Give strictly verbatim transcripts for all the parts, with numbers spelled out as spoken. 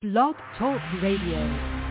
Blog Talk Radio.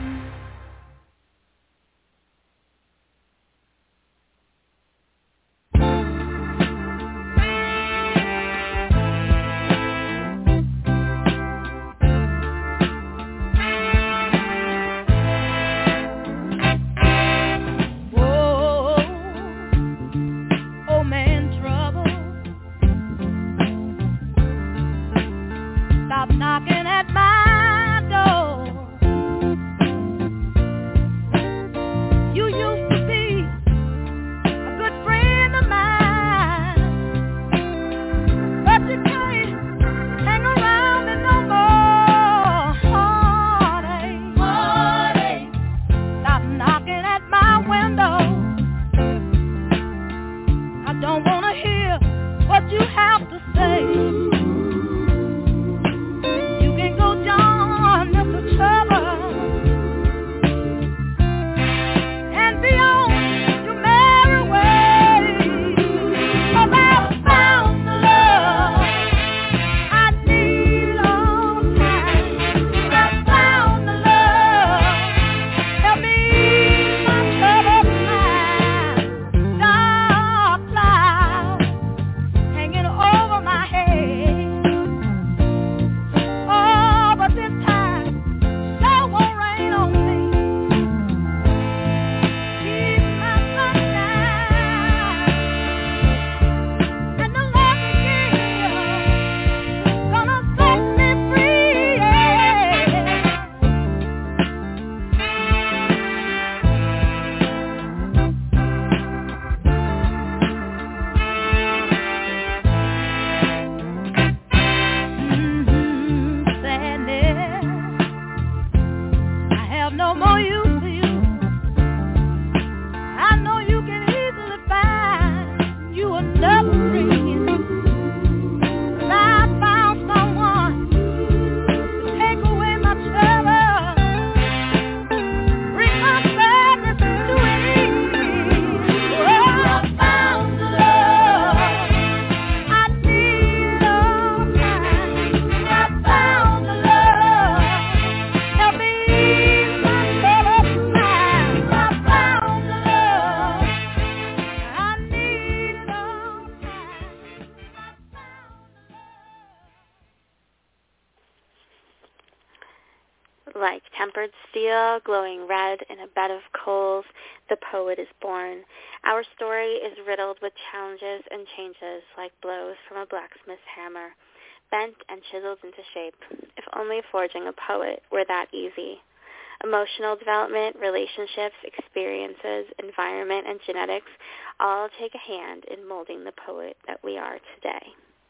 Like tempered steel, glowing red in a bed of coals, the poet is born. Our story is riddled with challenges and changes like blows from a blacksmith's hammer, bent and chiseled into shape. If only forging a poet were that easy. Emotional development, relationships, experiences, environment, and genetics all take a hand in molding the poet that we are today.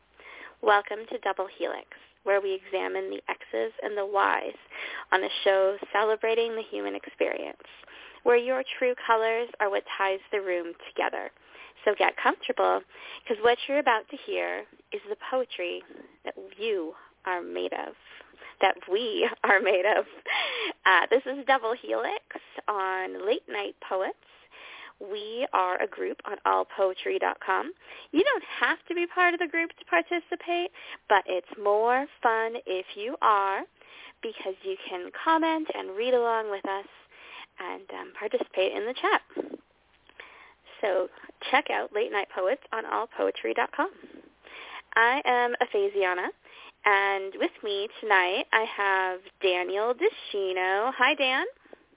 Welcome to Double Helix, where we examine the X's and the Y's on a show celebrating the human experience, where your true colors are what ties the room together. So get comfortable, because what you're about to hear is the poetry that you are made of, that we are made of. Uh, this is Double Helix on Late Night Poets. We are a group on all poetry dot com. You don't have to be part of the group to participate, but it's more fun if you are, because you can comment and read along with us and um, participate in the chat. So check out Late Night Poets on all poetry dot com. I am Aphasiana, and with me tonight I have Daniel Deschino. Hi, Dan.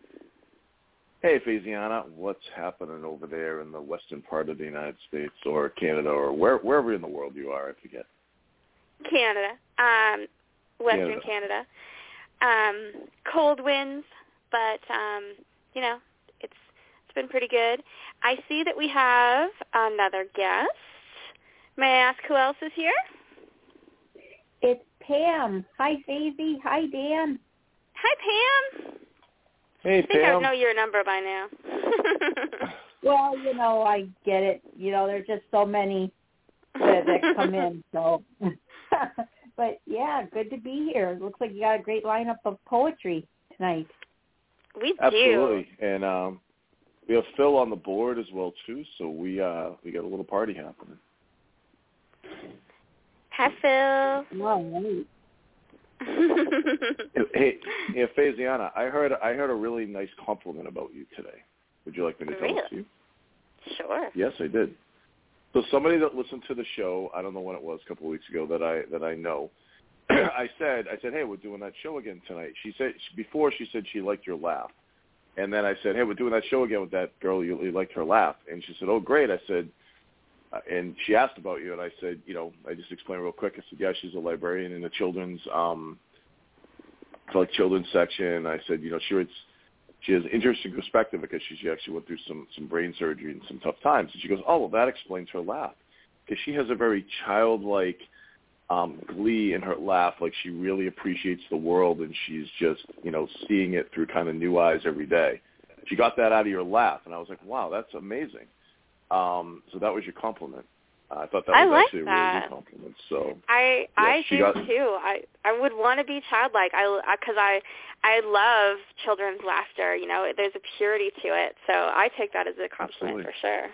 Hey, Aphasiana, what's happening over there in the western part of the United States or Canada or where, wherever in the world you are, I forget. Canada, um, western Canada. Canada. Um, cold winds, but, um, you know, it's it's been pretty good. I see that we have another guest. May I ask who else is here? It's Pam. Hi, Faisy. Hi, Dan. Hi, Pam. Hey, I think Pam. I know your number by now. Well, you know, I get it. You know, there's just so many that, that come in. So, but yeah, good to be here. It looks like you got a great lineup of poetry tonight. We do. Absolutely, and um, we have Phil on the board as well too. So we uh, we got a little party happening. Hi, Phil. All right. Hey, yeah, Faziana, I heard I heard a really nice compliment about you today. Would you like me to tell Really? it to you? Sure. Yes, I did. So somebody that listened to the show, I don't know when it was, a couple of weeks ago, that I that I know, I said, I said, hey, we're doing that show again tonight. She said before she said she liked your laugh, and then I said, hey, we're doing that show again with that girl. You, you liked her laugh, and she said, oh, great. I said, uh, and she asked about you, and I said, you know, I just explained real quick. I said, yeah, she's a librarian in the children's, um, like children's section. I said, you know, she reads. She has interesting perspective because she, she actually went through some, some brain surgery and some tough times. And she goes, oh, well, that explains her laugh. Because she has a very childlike um, glee in her laugh, like she really appreciates the world and she's just, you know, seeing it through kind of new eyes every day. She got that out of your laugh, and I was like, wow, that's amazing. Um, so that was your compliment. Uh, I thought that I was like actually a that. really good compliment. So I yeah, I she do got, too. I I would want to be childlike. I because I I love children's laughter. You know, there's a purity to it. So I take that as a compliment absolutely. for sure.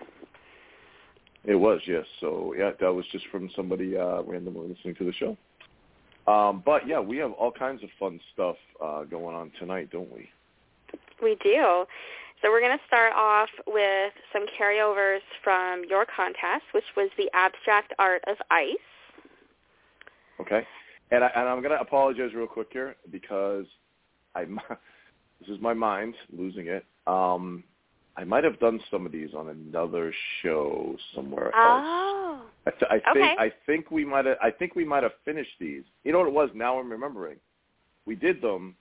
It was, yes. So yeah, that was just from somebody uh, randomly listening to the show. Um, but yeah, we have all kinds of fun stuff uh, going on tonight, don't we? We do. So we're going to start off with some carryovers from your contest, which was the Abstract Art of Ice. Okay. And, I, and I'm going to apologize real quick here because I, this is my mind losing it. Um, I might have done some of these on another show somewhere else. Oh. I, th- I okay. think I think we might have I think we might have finished these. You know what it was? Now I'm remembering. We did them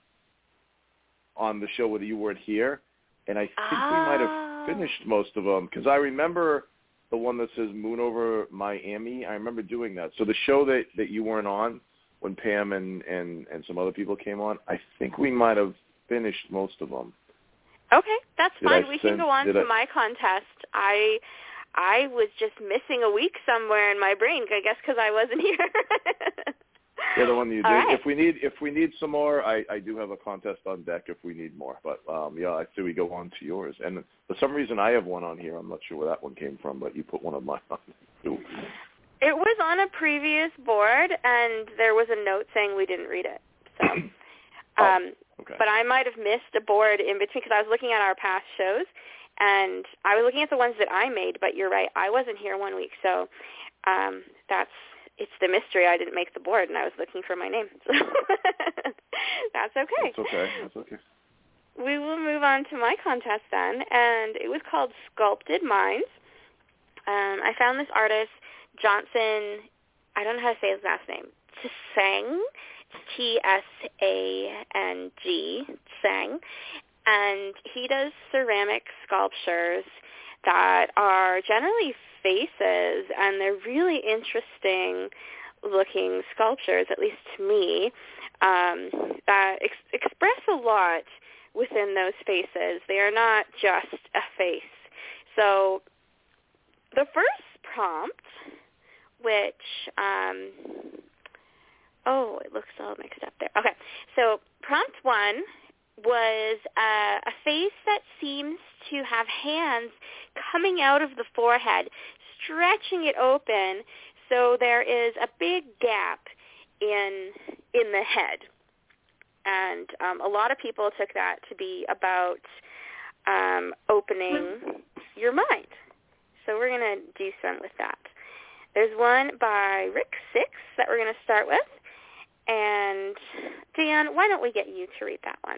on the show where you weren't here. And I think oh. we might have finished most of them because I remember the one that says Moon Over Miami. I remember doing that. So the show that, that you weren't on when Pam and, and, and some other people came on, I think we might have finished most of them. Okay, that's did fine. I we send, can go on to I, my contest. I I was just missing a week somewhere in my brain, I guess, because I wasn't here. Yeah, the one you did. Right. If we need if we need some more, I, I do have a contest on deck if we need more. But um, yeah, I say we go on to yours. And for some reason, I have one on here. I'm not sure where that one came from, but you put one of mine on too. It was on a previous board, and there was a note saying we didn't read it. So, oh, um, okay. But I might have missed a board in between because I was looking at our past shows, and I was looking at the ones that I made. But you're right, I wasn't here one week, so um, that's. It's the mystery. I didn't make the board, and I was looking for my name. So that's okay. That's okay. That's okay. We will move on to my contest then, and it was called Sculpted Minds. Um, I found this artist, Johnson, I don't know how to say his last name, Tsang, T S A N G, Tsang, and he does ceramic sculptures that are generally faces, and they're really interesting looking sculptures, at least to me, um, that ex- express a lot within those faces. They are not just a face. So the first prompt, which, um, oh, it looks all mixed up there. Okay, so prompt one was uh, a face that seems to have hands coming out of the forehead, stretching it open, so there is a big gap in in the head. And um, a lot of people took that to be about um, opening your mind. So we're going to do some with that. There's one by Rick Six that we're going to start with. And, Dan, why don't we get you to read that one?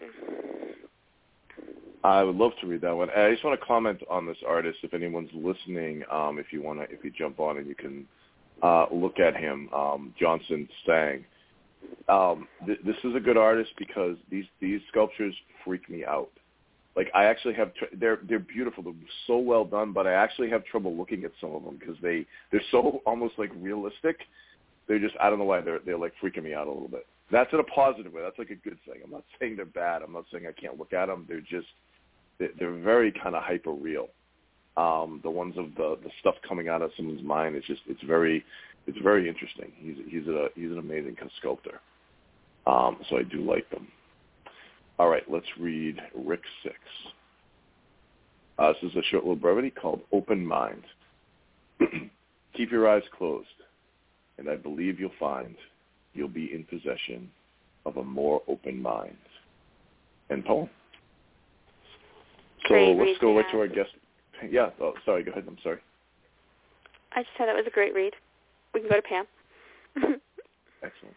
I would love to read that one. I just want to comment on this artist. If anyone's listening, um, if you want to, if you jump on and you can uh, look at him, um, Johnson Tsang. Um, th- this is a good artist because these these sculptures freak me out. Like I actually have, tr- they're they're beautiful, they're so well done, but I actually have trouble looking at some of them because they they're so almost like realistic. They're just, I don't know why, they're they're like freaking me out a little bit. That's in a positive way. That's like a good thing. I'm not saying they're bad. I'm not saying I can't look at them. They're just, they're, they're very kind of hyper real. Um, the ones of the, the stuff coming out of someone's mind, it's just, it's very, it's very interesting. He's he's a he's an amazing sculptor. Um, so I do like them. All right, let's read Rick Six. Uh, this is a short little brevity called Open Mind. Keep your eyes closed, and I believe you'll find you'll be in possession of a more open mind. And poem. So Great let's read, go right Pam. to our guest. Yeah, oh, sorry, go ahead. I'm sorry. I just said that was a great read. We can go to Pam. Excellent.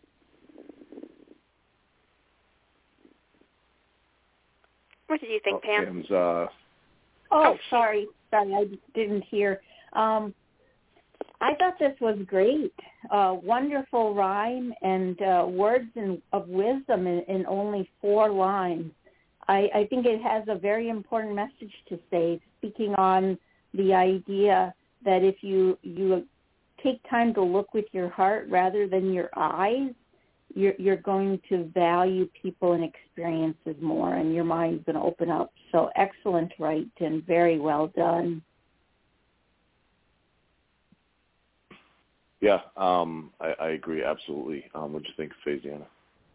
What did you think, oh, Pam? Pam's, uh... Oh, sorry. Sorry, I didn't hear. Um, I thought this was great. Uh, wonderful rhyme and uh, words in, of wisdom in, in only four lines. I, I think it has a very important message to say, speaking on the idea that if you, you take time to look with your heart rather than your eyes, you're, you're going to value people and experiences more, and your mind's going to open up. So excellent, right, and very well done. Yeah, um, I, I agree, absolutely. Um, what do you think, Faisiana?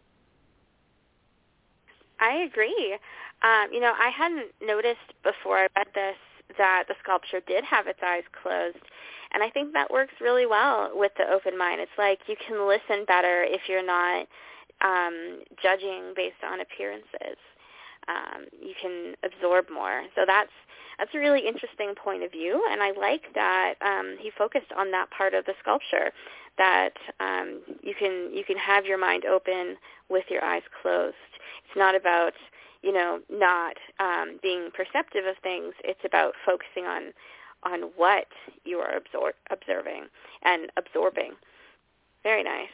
I agree. Um, you know, I hadn't noticed before I read this that the sculpture did have its eyes closed, and I think that works really well with the open mind. It's like you can listen better if you're not um, judging based on appearances. Um, you can absorb more. So that's that's a really interesting point of view, and I like that um, he focused on that part of the sculpture, that um, you can you can have your mind open with your eyes closed. It's not about, you know, not um, being perceptive of things. It's about focusing on on what you are absor- observing and absorbing. Very nice.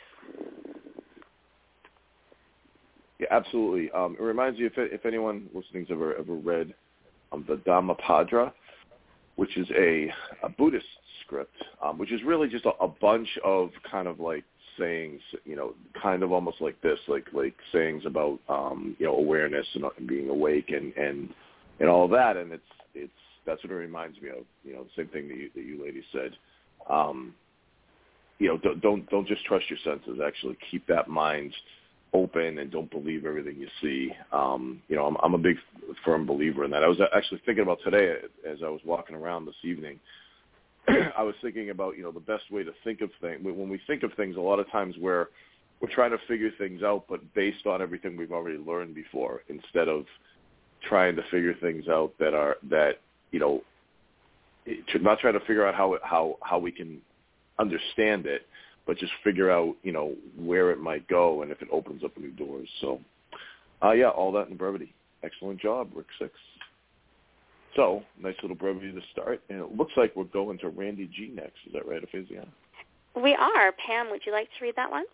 Yeah, absolutely. Um, it reminds me, if if anyone listening's ever ever read um, the Dhammapada, which is a, a Buddhist script, um, which is really just a, a bunch of kind of like sayings, you know, kind of almost like this, like like sayings about um, you know, awareness and, and being awake and, and and all that, and it's it's that's what it reminds me of. You know, the same thing that you, that you ladies said. Um, you know, don't, don't don't just trust your senses. Actually, keep that mind open and don't believe everything you see. Um, you know, I'm, I'm a big, firm believer in that. I was actually thinking about today as I was walking around this evening. I was thinking about, you know, the best way to think of things. When we think of things, a lot of times we're we're trying to figure things out, but based on everything we've already learned before, instead of trying to figure things out that are that you know, not trying to figure out how how how we can understand it, but just figure out, you know, where it might go and if it opens up new doors. So, uh, yeah, all that in brevity. Excellent job, Rick Six. So, nice little brevity to start. And it looks like we're going to Randy G next. Is that right, Aphasia? We are. Pam, would you like to read that one?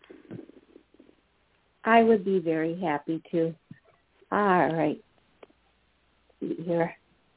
I would be very happy to. All right. See here.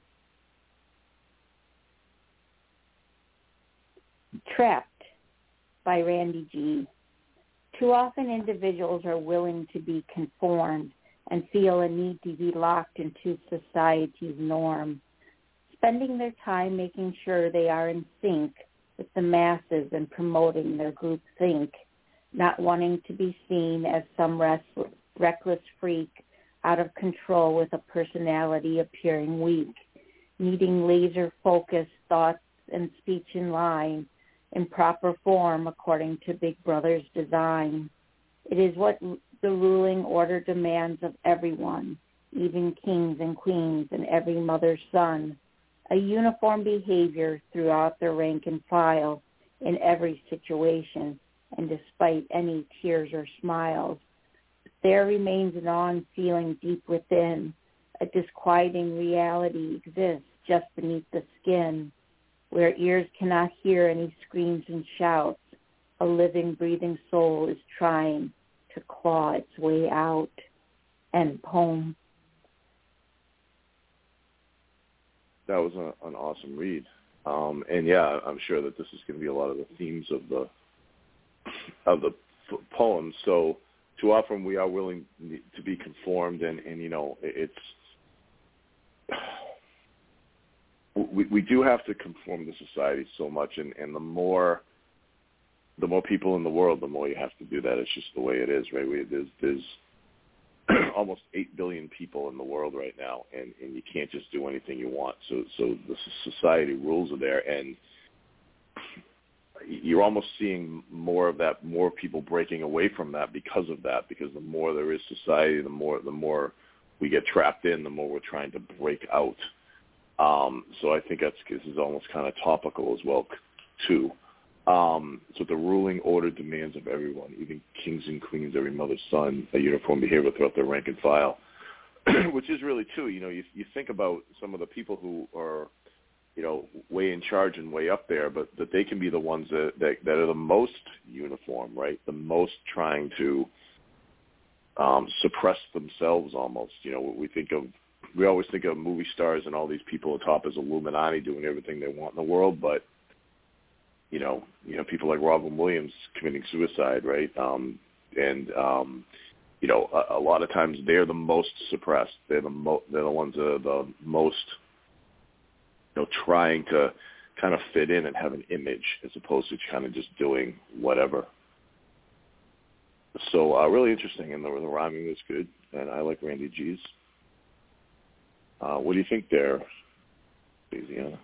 Trapped by Randy G. Too often individuals are willing to be conformed and feel a need to be locked into society's norm, spending their time making sure they are in sync with the masses and promoting their group think, not wanting to be seen as some restless, reckless freak out of control with a personality appearing weak, needing laser-focused thoughts and speech in line, in proper form according to Big Brother's design. It is what the ruling order demands of everyone, even kings and queens and every mother's son, a uniform behavior throughout their rank and file in every situation, and despite any tears or smiles, there remains an on feeling deep within. A disquieting reality exists just beneath the skin, where ears cannot hear any screams and shouts. A living, breathing soul is trying to claw its way out. End poem. That was a, an awesome read. Um, and yeah, I'm sure that this is going to be a lot of the themes of the of the f- poem. So too often we are willing to be conformed, and, and you know, it's we, we do have to conform to society so much, and, and the more the more people in the world, the more you have to do that. It's just the way it is, right? We, there's there's almost eight billion people in the world right now, and, and you can't just do anything you want. So so the society rules are there, and you're almost seeing more of that, more people breaking away from that because of that, because the more there is society, the more the more we get trapped in, the more we're trying to break out. Um, so I think that's, this is almost kind of topical as well, too. Um, so the ruling order demands of everyone, even kings and queens, every mother's son, a uniform behavior throughout their rank and file, which is really, too, you know, you, you think about some of the people who are, you know, way in charge and way up there, but that they can be the ones that, that, that are the most uniform, right, the most trying to um, suppress themselves almost. You know, we think of, we always think of movie stars and all these people atop as Illuminati doing everything they want in the world, but you know, you know, people like Robin Williams committing suicide, right? Um, and um, you know, a, a lot of times they're the most suppressed. They're the mo- they're the ones that are the most, you know, trying to kind of fit in and have an image as opposed to kind of just doing whatever. So uh, really interesting, and the, the rhyming was good, and I like Randy G's. Uh, what do you think there, Louisiana?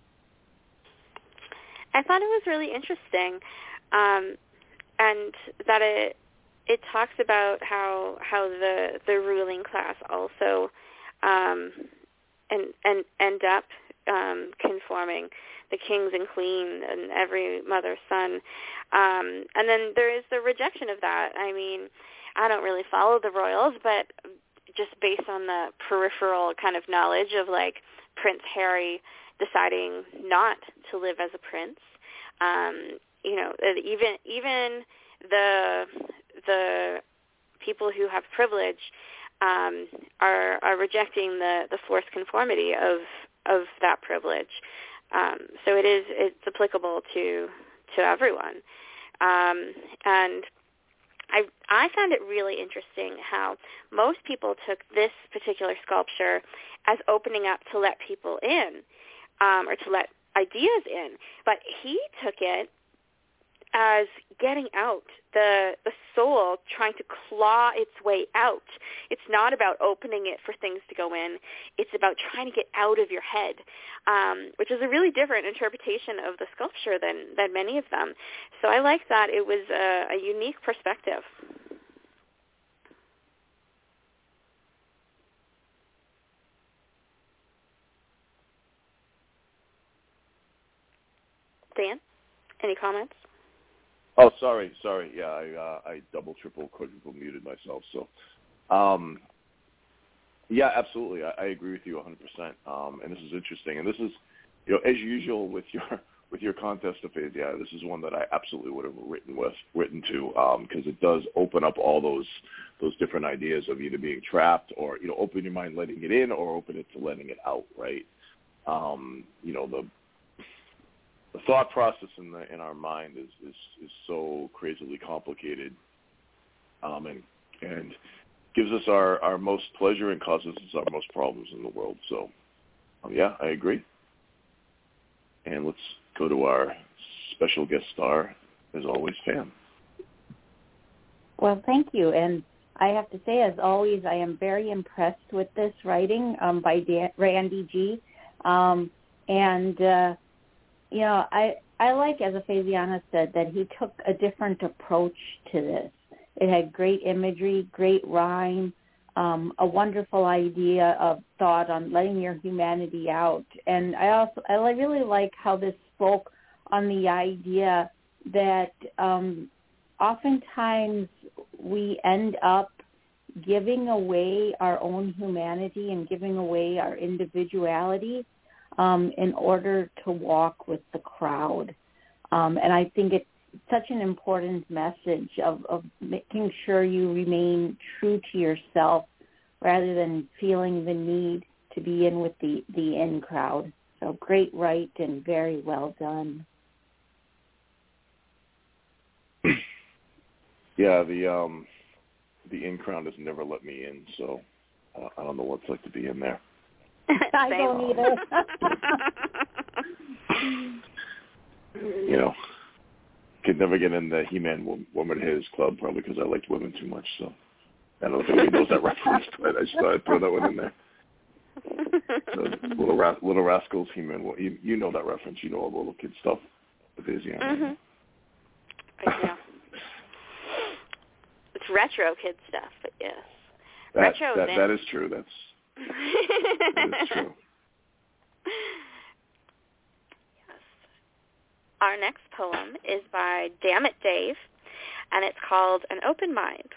I thought it was really interesting, um, and that it it talks about how how the the ruling class also um, and and end up um, conforming, the kings and queens and every mother's son, um, and then there is the rejection of that. I mean, I don't really follow the royals, but just based on the peripheral kind of knowledge of like Prince Harry deciding not to live as a prince, um, you know, even even the the people who have privilege um, are are rejecting the, the forced conformity of of that privilege. Um, so it is it's applicable to to everyone, um, and I I found it really interesting how most people took this particular sculpture as opening up to let people in, um, or to let ideas in, but he took it as getting out, the the soul trying to claw its way out. It's not about opening it for things to go in. It's about trying to get out of your head, um, which is a really different interpretation of the sculpture than, than many of them. So I like that. It was a, a unique perspective. Dan, any comments? Oh, sorry, sorry. Yeah, I uh, I double, triple, quadruple muted myself. So, um, yeah, absolutely. I, I agree with you one hundred percent. Um, and this is interesting. And this is, you know, as usual with your with your contest of faith. Yeah, this is one that I absolutely would have written with, written to, because um, it does open up all those those different ideas of either being trapped or, you know, open your mind, letting it in, or open it to letting it out. Right. Um, you know, the The thought process in the in our mind is is, is so crazily complicated, um, and and gives us our, our most pleasure and causes us our most problems in the world. So, um, yeah, I agree. And let's go to our special guest star, as always, Pam. Well, thank you. And I have to say, as always, I am very impressed with this writing um, by Dan- Randy G. Um, and uh, You know, I, I like, as Ephaesiana said, that he took a different approach to this. It had great imagery, great rhyme, um, a wonderful idea of thought on letting your humanity out. And I also, I really like how this spoke on the idea that um, oftentimes we end up giving away our own humanity and giving away our individuality Um, in order to walk with the crowd. Um, and I think it's such an important message of, of making sure you remain true to yourself rather than feeling the need to be in with the, the in crowd. So great write and very well done. Yeah, the um, the in crowd has never let me in, so uh, I don't know what it's like to be in there. I don't either. You know, could never get in the He-Man Woman Haters Club, probably because I liked women too much. So I don't know if anybody knows that reference, but I just thought I'd throw that one in there. So, little, Ra- little Rascals, He-Man. Well, you, you know that reference. You know all the little kid stuff. Vivian. Mm-hmm. I know. It's retro kid stuff, but yes. That, retro that, that is true. That's that is true. Yes. Our next poem is by Dammit Dave, and it's called An Open Mind.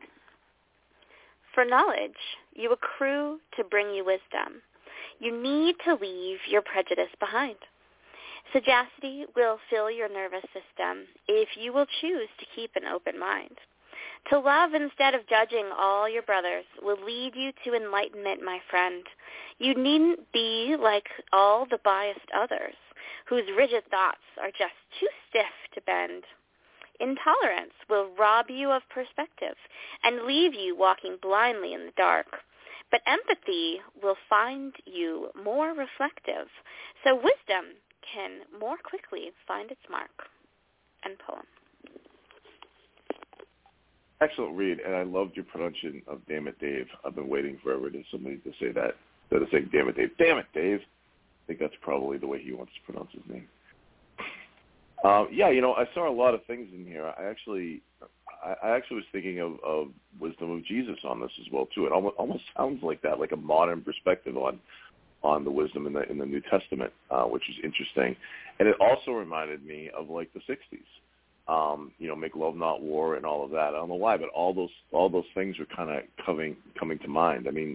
For knowledge, you accrue to bring you wisdom. You need to leave your prejudice behind. Sagacity will fill your nervous system if you will choose to keep an open mind. To love instead of judging all your brothers will lead you to enlightenment, my friend. You needn't be like all the biased others, whose rigid thoughts are just too stiff to bend. Intolerance will rob you of perspective and leave you walking blindly in the dark. But empathy will find you more reflective, so wisdom can more quickly find its mark. End poem. Excellent read, and I loved your pronunciation of "Damn it, Dave." I've been waiting forever to somebody to say that instead of saying "Damn it, Dave." Damn it, Dave. I think that's probably the way he wants to pronounce his name. Uh, yeah, you know, I saw a lot of things in here. I actually, I, I actually was thinking of, of wisdom of Jesus on this as well too. It almost, almost sounds like that, like a modern perspective on on the wisdom in the in the New Testament, uh, which is interesting. And it also reminded me of like the sixties. Um, you know, make love not war and all of that. I don't know why, but all those all those things are kind of coming coming to mind. I mean,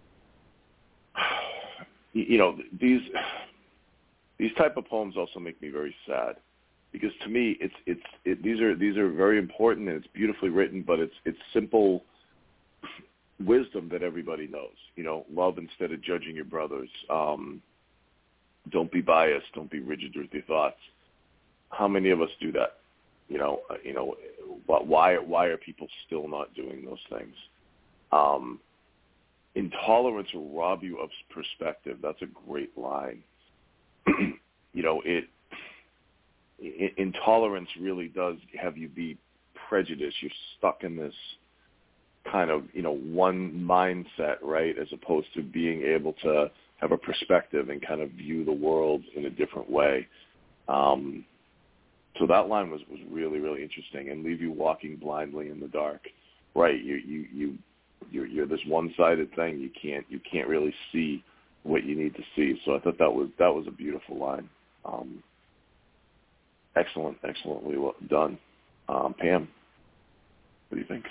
you know, these these type of poems also make me very sad, because to me, it's it's it, these are these are very important and it's beautifully written, but it's it's simple wisdom that everybody knows. You know, love instead of judging your brothers. Um, don't be biased. Don't be rigid with your thoughts. How many of us do that? You know, uh, you know, why why are people still not doing those things? Um, intolerance will rob you of perspective. That's a great line. you know, it, it intolerance really does have you be prejudiced. You're stuck in this kind of, you know, one mindset, right, as opposed to being able to have a perspective and kind of view the world in a different way. Um, so that line was, was really, really interesting, and leave you walking blindly in the dark. Right, you you you you're, you're this one-sided thing. You can't you can't really see what you need to see. So I thought that was that was a beautiful line. Um, excellent, excellently well done, um, Pam. What do you think?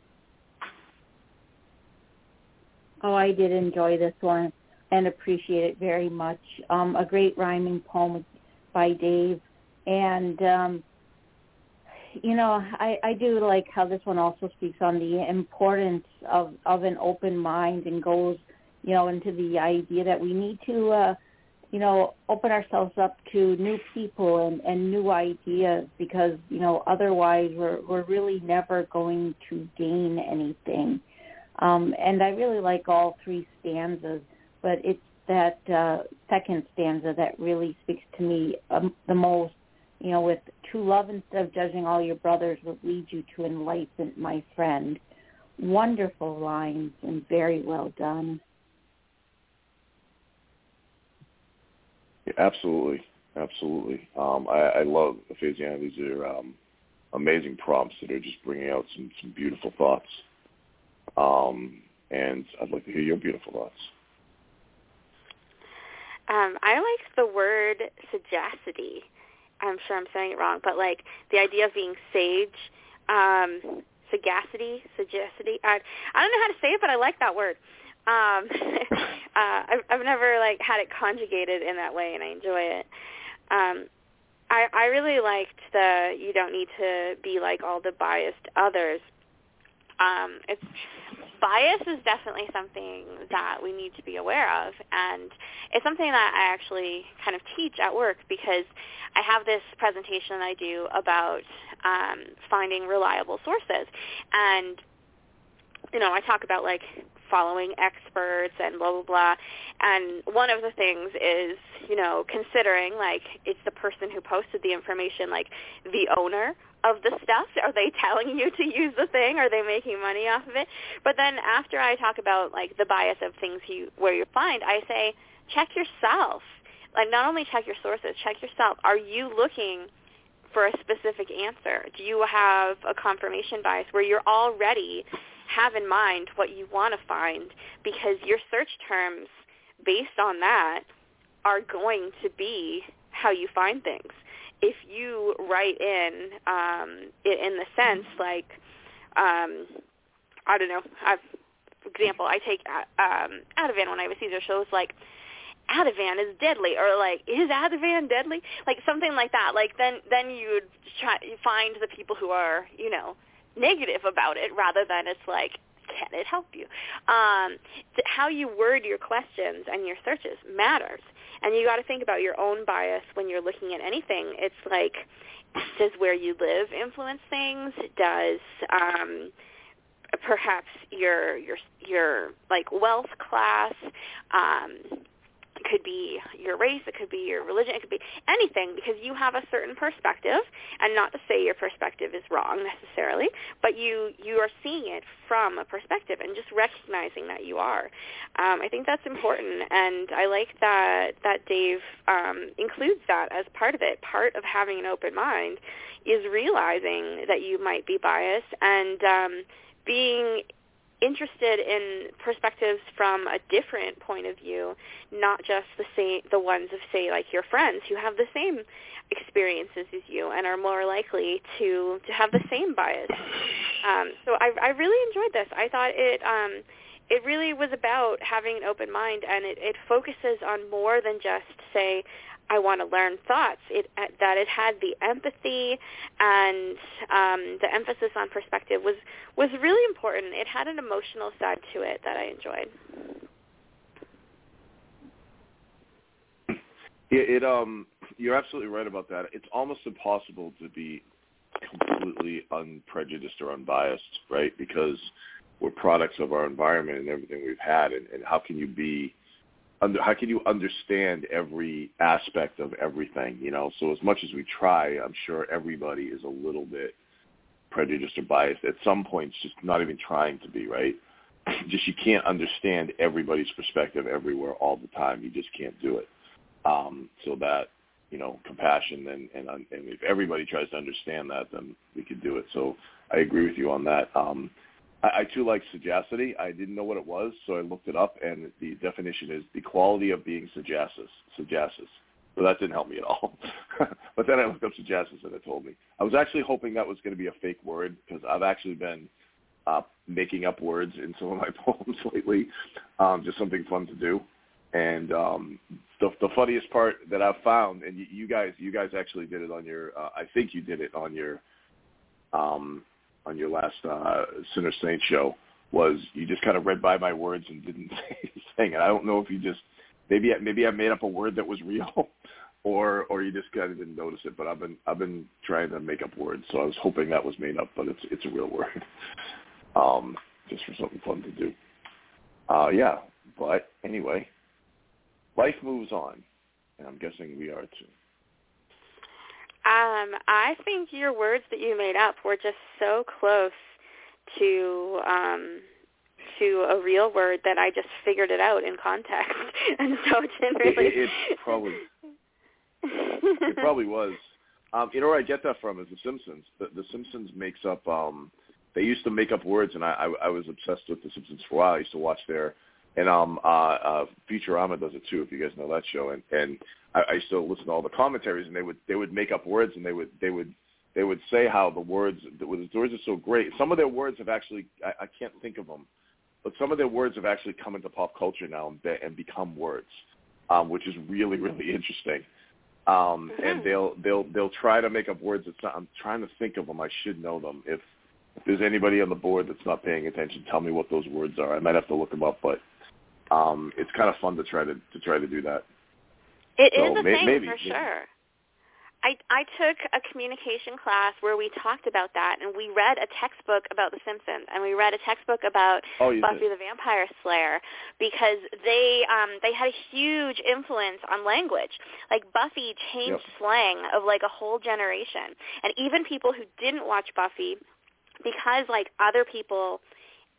Oh, I did enjoy this one and appreciate it very much. Um, a great rhyming poem by Dave. And, um, you know, I, I do like how this one also speaks on the importance of, of an open mind and goes, you know, into the idea that we need to, uh, you know, open ourselves up to new people and, and new ideas, because, you know, otherwise we're, we're really never going to gain anything. Um, and I really like all three stanzas, but it's that uh, second stanza that really speaks to me um, the most. You know, with to love instead of judging all your brothers will lead you to enlightenment, my friend. Wonderful lines and very well done. Yeah, absolutely, absolutely. Um, I, I love Ephasia. These are um, amazing prompts that are just bringing out some, some beautiful thoughts. Um, and I'd like to hear your beautiful thoughts. Um, I like the word sagacity. I'm sure I'm saying it wrong, but like the idea of being sage, um, sagacity, sagacity. I, I don't know how to say it, but I like that word. Um, uh, I've, I've never like had it conjugated in that way, and I enjoy it. Um, I, I really liked the you don't need to be like all the biased others. Um, it's bias is definitely something that we need to be aware of, and it's something that I actually kind of teach at work, because I have this presentation that I do about um, finding reliable sources, and you know, I talk about like following experts and blah blah blah, and one of the things is, you know, considering like, it's the person who posted the information, like the owner of the stuff. Are they telling you to use the thing? Are they making money off of it? But then after I talk about like the bias of things you where you find, I say check yourself. like not only check your sources, check yourself. Are you looking for a specific answer? Do you have a confirmation bias where you're already have in mind what you want to find, because your search terms based on that are going to be how you find things? If you write in um, in the sense like, um, I don't know, I've, for example, I take um, Ativan when I have a seizure, so it's like, Ativan is deadly, or like, is Ativan deadly? Like something like that. Like then, then you would try you find the people who are, you know, negative about it, rather than it's like, can it help you? Um, how you word your questions and your searches matters, and you got to think about your own bias when you're looking at anything. It's like, does where you live influence things? Does um, perhaps your your your like wealth class? Um, It could be your race, it could be your religion, it could be anything, because you have a certain perspective, and not to say your perspective is wrong necessarily, but you, you are seeing it from a perspective and just recognizing that you are. Um, I think that's important, and I like that, that Dave um, includes that as part of it. Part of having an open mind is realizing that you might be biased and um, being interested in perspectives from a different point of view, not just the same, the ones of, say, like your friends who have the same experiences as you and are more likely to, to have the same bias. Um, so I, I really enjoyed this. I thought it um, it really was about having an open mind, and it, it focuses on more than just, say, I want to learn thoughts. It, that it had the empathy and um, the emphasis on perspective was, was really important. It had an emotional side to it that I enjoyed. Yeah, it um, you're absolutely right about that. It's almost impossible to be completely unprejudiced or unbiased, right? Because we're products of our environment and everything we've had, and, and how can you be Under, how can you understand every aspect of everything, you know? So as much as we try, I'm sure everybody is a little bit prejudiced or biased at some points, just not even trying to be, right? Just you can't understand everybody's perspective everywhere all the time. You just can't do it. Um, so that, you know, compassion, and, and, and if everybody tries to understand that, then we could do it. So I agree with you on that. Um, I, I, too, like sagacity. I didn't know what it was, so I looked it up, and the definition is the quality of being sagacious. Sagacious. So that didn't help me at all. But then I looked up sagacious, and it told me. I was actually hoping that was going to be a fake word, because I've actually been uh, making up words in some of my poems lately, um, just something fun to do. And um, the, the funniest part that I've found, and you, you guys, you guys actually did it on your. Uh, I think you did it on your, um, on your last uh, Sinner Saint show. Was you just kind of read by my words and didn't say anything? And I don't know if you just maybe maybe I made up a word that was real, or or you just kind of didn't notice it. But I've been I've been trying to make up words, so I was hoping that was made up, but it's it's a real word, um, just for something fun to do. Uh, yeah, but anyway. Life moves on, and I'm guessing we are too. Um, I think your words that you made up were just so close to um, to a real word that I just figured it out in context, and so it didn't really. It, it, it probably it probably was. Um, you know where I get that from is The Simpsons. The, the Simpsons makes up. Um, they used to make up words, and I, I, I was obsessed with The Simpsons for a while. I used to watch their. And um, uh, uh, Futurama does it too, if you guys know that show. And, and I, I used to listen to all the commentaries, and they would they would make up words, and they would they would they would say how the words the words are so great. Some of their words have actually I, I can't think of them, but some of their words have actually come into pop culture now and, be, and become words, um, which is really really interesting. Um, mm-hmm. And they'll they'll they'll try to make up words. That's not, I'm trying to think of them. I should know them. If if there's anybody on the board that's not paying attention, tell me what those words are. I might have to look them up, but. Um, it's kind of fun to try to to try to do that. It so is a may, thing maybe, for maybe. sure. I I took a communication class where we talked about that, and we read a textbook about The Simpsons, and we read a textbook about oh, Buffy did. the Vampire Slayer, because they um they had a huge influence on language. Like Buffy changed yep. slang of like a whole generation, and even people who didn't watch Buffy, because like other people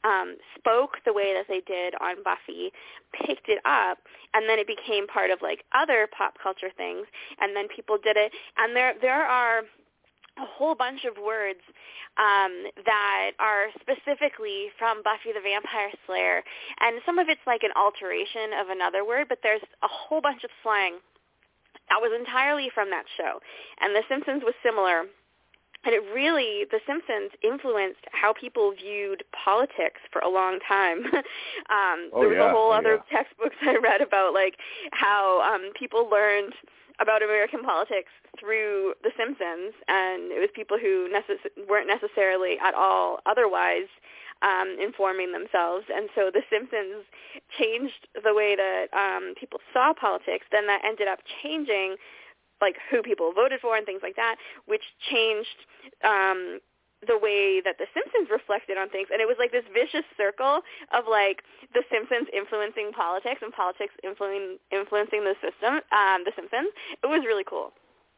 um, spoke the way that they did on Buffy, picked it up, and then it became part of like other pop culture things, and then people did it. And there there are a whole bunch of words um, that are specifically from Buffy the Vampire Slayer, and some of it's like an alteration of another word, but there's a whole bunch of slang that was entirely from that show. And The Simpsons was similar. And it really, The Simpsons influenced how people viewed politics for a long time. um, oh, there was yeah. a whole oh, other yeah. textbooks I read about, like, how um, people learned about American politics through The Simpsons, and it was people who necess- weren't necessarily at all otherwise um, informing themselves. And so The Simpsons changed the way that um, people saw politics. Then that ended up changing like who people voted for and things like that, which changed um, the way that The Simpsons reflected on things. And it was like this vicious circle of like The Simpsons influencing politics and politics influencing influencing the system, um, The Simpsons. It was really cool.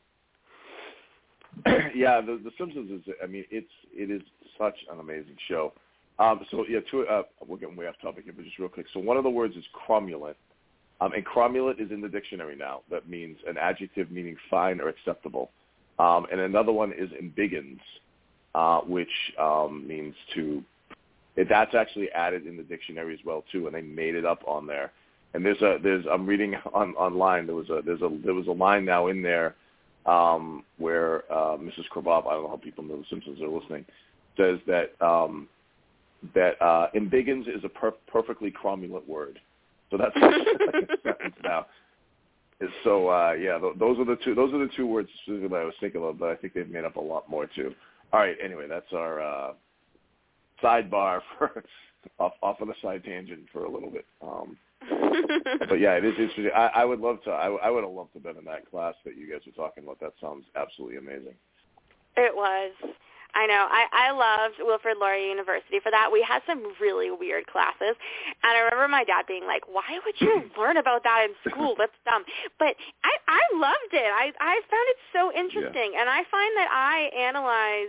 Yeah, the, the Simpsons is. I mean, it's it is such an amazing show. Um, so yeah, two, uh, we're getting way off topic here, but just real quick. So one of the words is cromulent. Um, and cromulent is in the dictionary now. That means an adjective meaning fine or acceptable. Um, and another one is embiggens, uh, which um, means to. That's actually added in the dictionary as well too, and they made it up on there. And there's a there's I'm reading on online. There was a there's a there was a line now in there um, where uh, Missus Krabappel, I don't know how people know The Simpsons are listening, says that um, that uh, embiggens is a per- perfectly cromulent word. So that's like a sentence now. So uh, yeah, th- those are the two. Those are the two words specifically I was thinking of, but I think they've made up a lot more too. All right. Anyway, that's our uh, sidebar for off, off on a side tangent for a little bit. Um, but yeah, it is interesting. I, I would love to. I, I would have loved to have been in that class that you guys were talking about. That sounds absolutely amazing. It was. I know. I, I loved Wilfrid Laurier University for that. We had some really weird classes. And I remember my dad being like, why would you learn about that in school? That's dumb. But I, I loved it. I, I found it so interesting. Yeah. And I find that I analyze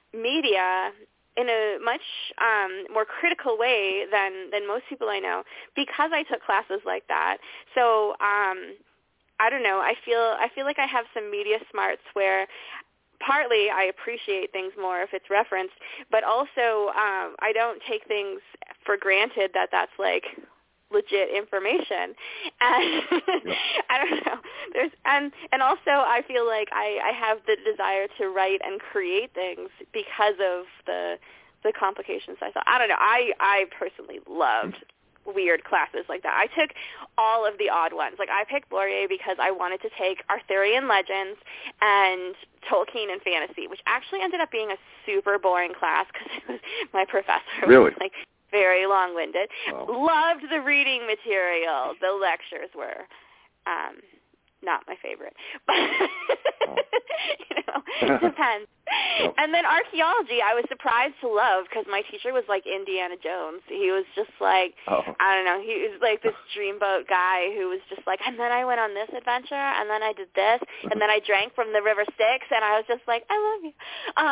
media in a much um, more critical way than, than most people I know because I took classes like that. So um, I don't know. I feel I feel like I have some media smarts where partly I appreciate things more if it's referenced, but also um, I don't take things for granted that that's like legit information. And yep. I don't know. There's and and also I feel like I, I have the desire to write and create things because of the the complications I saw. I don't know. I I personally loved weird classes like that. I took all of the odd ones. Like I picked Laurier because I wanted to take Arthurian legends and Tolkien and fantasy, which actually ended up being a super boring class because it was my professor really? was like very long-winded. Oh. Loved the reading material. The lectures were um, not my favorite, but oh. you know, it depends. Yep. And then archaeology, I was surprised to love because my teacher was like Indiana Jones. He was just like, oh. I don't know, he was like this dreamboat guy who was just like, and then I went on this adventure, and then I did this, and then I drank from the River Styx, and I was just like, I love you.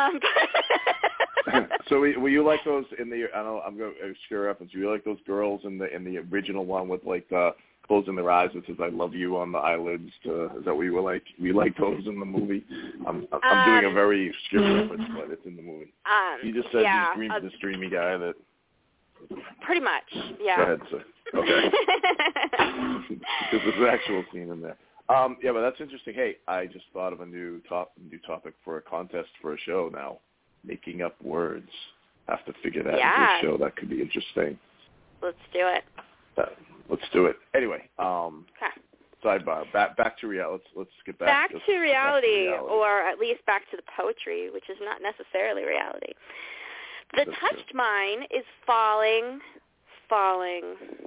Um, so were you like those in the? I don't know. I'm going to obscure reference. Were you like those girls in the in the original one with like the closing their eyes that says "I love you" on the eyelids? To, is that what you were like? We like those in the movie. I'm I'm um, doing a very obscure reference, but it's in the movie. Um, you just said yeah, this, dream, uh, this dreamy guy that. Pretty much, yeah. Go ahead, sir. Okay. Because there's an actual scene in there. Um, yeah, but that's interesting. Hey, I just thought of a new top new topic for a contest for a show now. Making up words. Have to figure that yeah. into a show. That could be interesting. Let's do it. Uh, let's do it. Anyway, um, okay. Sidebar. Back back to reality. Let's let's get back. Back, let's to, reality, back to reality, or at least back to the poetry, which is not necessarily reality. The That's touched true. mind is falling, falling.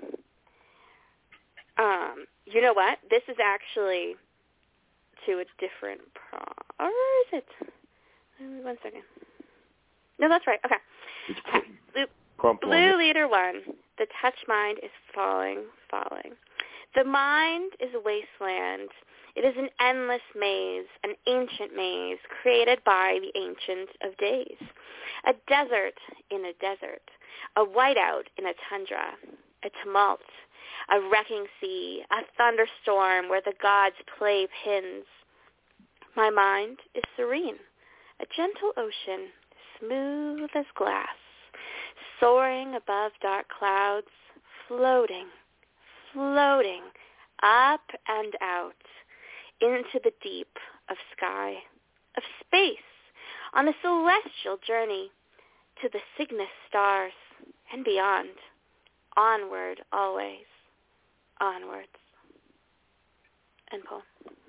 Um, you know what? This is actually to a different pro. Or is it? One second. No, that's right. Okay. It's okay. Blue, crumpling. Blue Leader One. The touched mind is falling, falling. The mind is a wasteland. It is an endless maze, an ancient maze created by the ancient of days. A desert in a desert, a whiteout in a tundra, a tumult, a wrecking sea, a thunderstorm where the gods play pins. My mind is serene, a gentle ocean, smooth as glass, soaring above dark clouds, floating, floating, up and out, into the deep of sky, of space, on a celestial journey to the Cygnus stars and beyond, onward always, onwards. And Paul.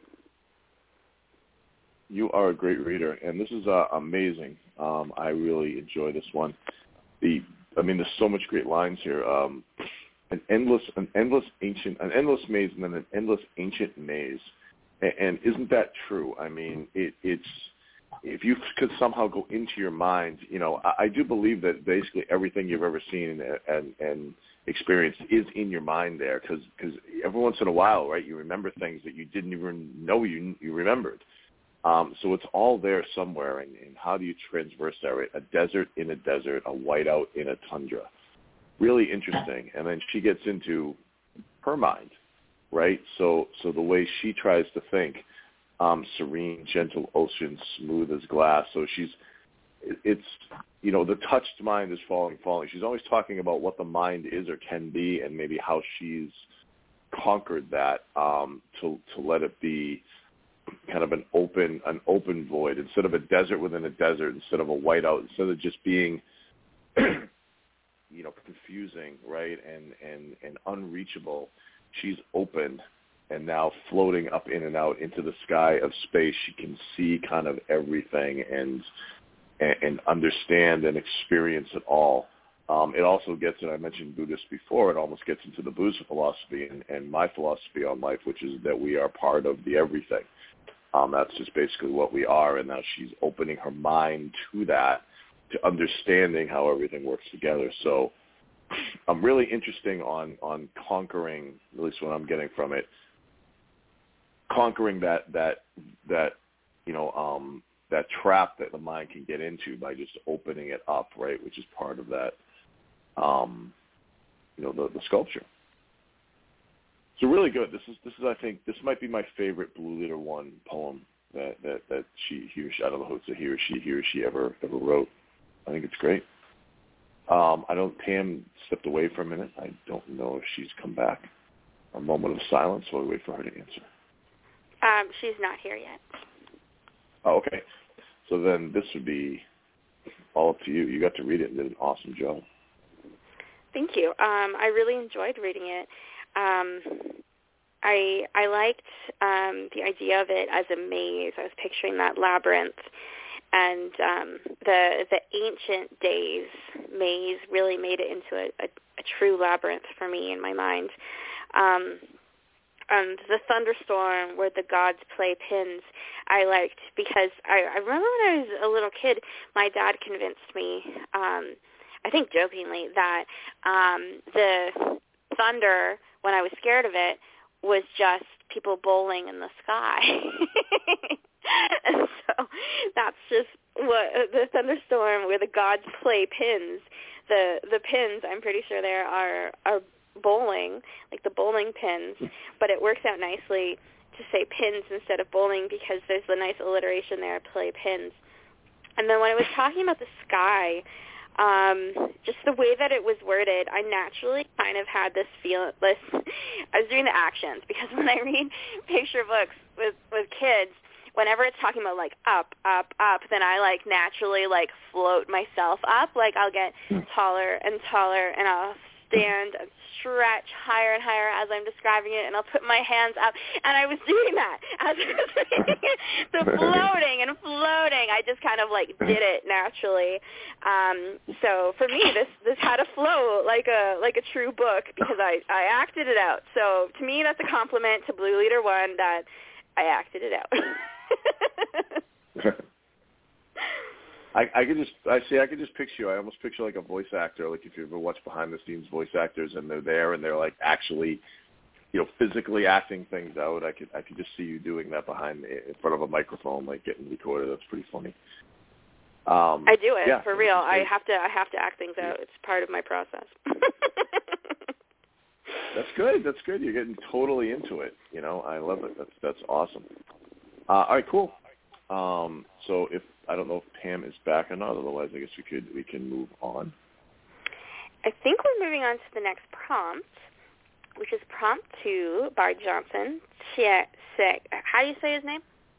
You are a great reader, and this is uh, amazing. Um, I really enjoy this one. The, I mean, there's so much great lines here. Um, an endless, an endless ancient, an endless maze, and then an endless ancient maze. And, and isn't that true? I mean, it, it's if you could somehow go into your mind, you know, I, I do believe that basically everything you've ever seen and and, and experienced is in your mind there, because because every once in a while, right, you remember things that you didn't even know you you remembered. Um, so it's all there somewhere, and, and how do you transverse that? Right? A desert in a desert, a whiteout in a tundra. Really interesting. And then she gets into her mind, right? So so the way she tries to think, um, serene, gentle ocean, smooth as glass. So she's, it's, you know, the touched mind is falling, falling. She's always talking about what the mind is or can be, and maybe how she's conquered that um, to to let it be kind of an open an open void, instead of a desert within a desert, instead of a whiteout, instead of just being you know confusing, right, and and and unreachable. She's open and now floating up in and out into the sky of space. She can see kind of everything and and, and understand and experience it all. Um, it also gets, and I mentioned Buddhist before, it almost gets into the Buddhist philosophy and, and my philosophy on life, which is that we are part of the everything. Um, that's just basically what we are, and now she's opening her mind to that, to understanding how everything works together. So I'm um, really interesting on, on conquering, at least what I'm getting from it, conquering that, that, that you know, um, that trap that the mind can get into by just opening it up, right, which is part of that, um, you know, the, the sculpture. So really good. This is this is I think this might be my favorite Blue Leader One poem that that, that she he or she I don't know who it's a he or she he or she ever ever wrote. I think it's great. Um, I don't. Tam stepped away for a minute. I don't know if she's come back. A moment of silence while we wait for her to answer. Um, she's not here yet. Oh, okay. So then this would be all up to you. You got to read it and did an awesome job. Thank you. Um, I really enjoyed reading it. Um, I I liked um, the idea of it as a maze. I was picturing that labyrinth, and um, the the ancient days maze really made it into a, a, a true labyrinth for me in my mind. Um, and the thunderstorm where the gods play pins, I liked because I, I remember when I was a little kid, my dad convinced me, um, I think jokingly, that um, the thunder, when I was scared of it, was just people bowling in the sky. And so that's just what the thunderstorm where the gods play pins. The the pins, I'm pretty sure there are are bowling, like the bowling pins, but it works out nicely to say pins instead of bowling because there's the nice alliteration there, play pins. And then when I was talking about the sky, Um, just the way that it was worded, I naturally kind of had this feel. This, I was doing the actions because when I read picture books with with kids, whenever it's talking about like up, up, up, then I like naturally like float myself up. Like I'll get taller and taller, and I'll stand and stretch higher and higher as I'm describing it, and I'll put my hands up. And I was doing that as I was reading it, the floating and floating. I just kind of like did it naturally. Um, so for me, this this had to flow like a like a true book because I I acted it out. So to me, that's a compliment to Blue Leader One that I acted it out. I, I could just, I see, I could just picture you. I almost picture like a voice actor, like if you ever watch behind the scenes voice actors and they're there and they're like actually you know, physically acting things out. I could I could just see you doing that behind in front of a microphone, like getting recorded. That's pretty funny. Um, I do it yeah, for real. I have to I have to act things out. It's part of my process. That's good. That's good. You're getting totally into it. You know, I love it. That's that's awesome. Uh, all right, cool. Um, so if I don't know if Pam is back or not. Otherwise, I guess we could we can move on. I think we're moving on to the next prompt, which is prompt two, Bard Johnson. How do you say his name?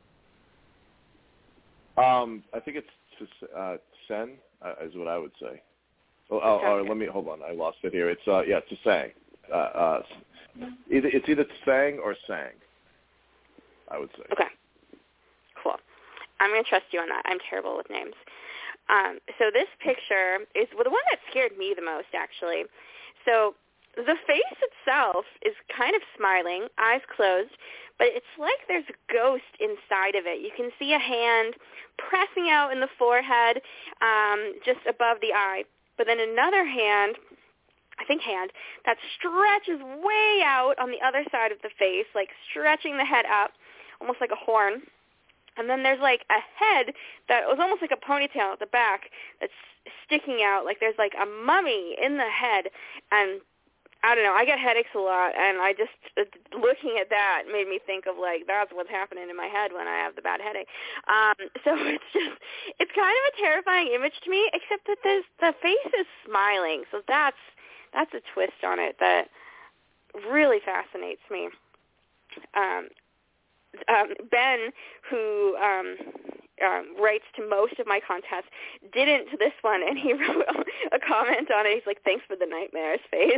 Um, I think it's uh, Sen, uh, is what I would say. Oh, oh, oh, let me hold on. I lost it here. It's uh, yeah, Tsang. Uh, uh, either it's either Tsang or Sang, I would say. Okay, cool. I'm going to trust you on that. I'm terrible with names. Um, so this picture is well, the one that scared me the most, actually. So the face itself is kind of smiling, eyes closed, but it's like there's a ghost inside of it. You can see a hand pressing out in the forehead, um, just above the eye, but then another hand, I think hand, that stretches way out on the other side of the face, like stretching the head up, almost like a horn. And then there's like a head that was almost like a ponytail at the back that's sticking out, like there's like a mummy in the head. And I don't know, I get headaches a lot, and I just, uh, looking at that made me think of like, that's what's happening in my head when I have the bad headache. Um, so it's just, it's kind of a terrifying image to me, except that this, the face is smiling. So that's, that's a twist on it that really fascinates me. Um, Um, Ben, who um, um, writes to most of my contests, didn't to this one, and he wrote a comment on it. He's like, "Thanks for the nightmares face."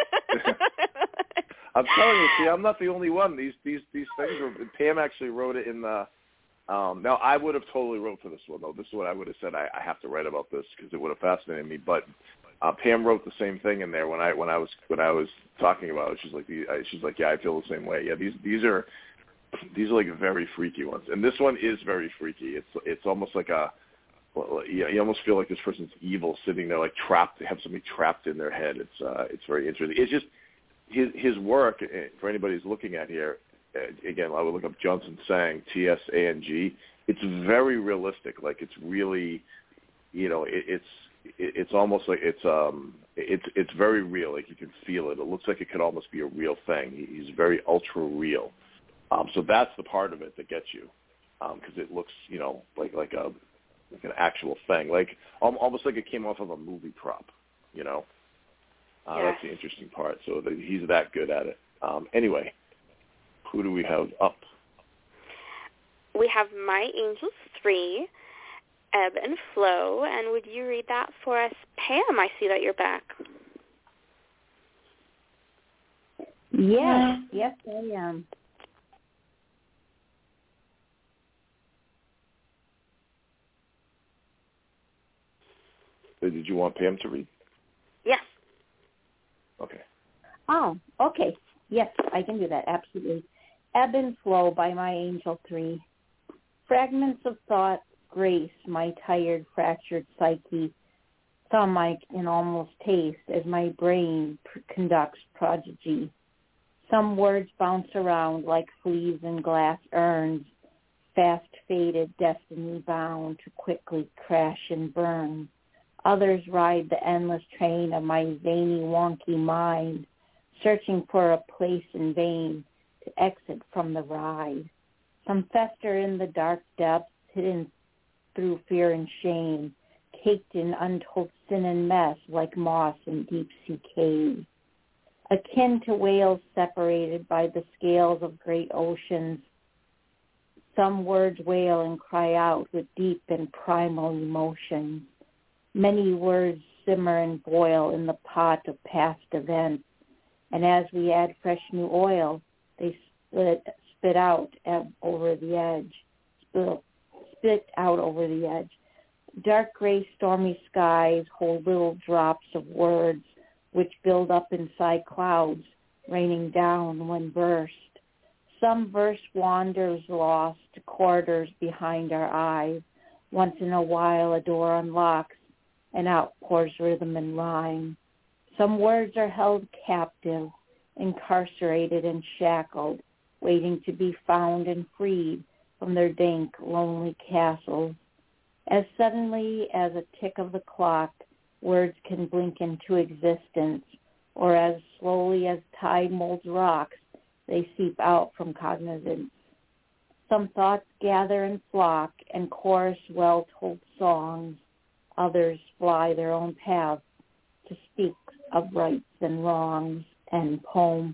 I'm telling you, see, I'm not the only one. These these these things are. Pam actually wrote it in the. Um, now I would have totally wrote for this one though. This is what I would have said. I, I have to write about this because it would have fascinated me. But uh, Pam wrote the same thing in there when I when I was when I was talking about it. She's like, she's like, yeah, I feel the same way. Yeah, these these are. These are like very freaky ones, and this one is very freaky. It's it's almost like a, well, you, you almost feel like this person's evil, sitting there like trapped. They have something trapped in their head. It's uh, it's very interesting. It's just his his work for anybody who's looking at here. Again, I would look up Johnson Sang, T S A N G. It's very realistic. Like it's really, you know, it, it's it, it's almost like it's um it's it's very real. Like you can feel it. It looks like it could almost be a real thing. He, he's very ultra real. Um, so that's the part of it that gets you, because um, it looks, you know, like like a like an actual thing, like almost like it came off of a movie prop, you know. Uh, yes. That's the interesting part. So the, he's that good at it. Um, anyway, who do we have up? We have My Angels three, Ebb and Flow, and would you read that for us, Pam? I see that you're back. Yes, yes, I am. Did you want Pam to read? Yes. Okay. Oh, okay. Yes, I can do that, absolutely. Ebb and Flow by My Angel three. Fragments of thought grace my tired, fractured psyche. Some I can almost taste as my brain pr- conducts prodigy. Some words bounce around like fleas in glass urns, fast-faded, destiny-bound to quickly crash and burn. Others ride the endless train of my zany, wonky mind, searching for a place in vain to exit from the ride. Some fester in the dark depths, hidden through fear and shame, caked in untold sin and mess like moss in deep-sea caves. Akin to whales separated by the scales of great oceans, some words wail and cry out with deep and primal emotion. Many words simmer and boil in the pot of past events, and as we add fresh new oil, they split, spit out over the edge, spit, spit out over the edge. Dark gray stormy skies hold little drops of words which build up inside clouds, raining down when burst. Some verse wanders lost to corridors behind our eyes. Once in a while a door unlocks, and out pours rhythm and rhyme. Some words are held captive incarcerated and shackled, waiting to be found and freed from their dank, lonely castles. As suddenly as a tick of the clock, words can blink into existence, or as slowly as tide molds rocks, they seep out from cognizance. Some thoughts gather and flock and chorus well-told songs. Others fly their own paths to speak of rights and wrongs. And poem.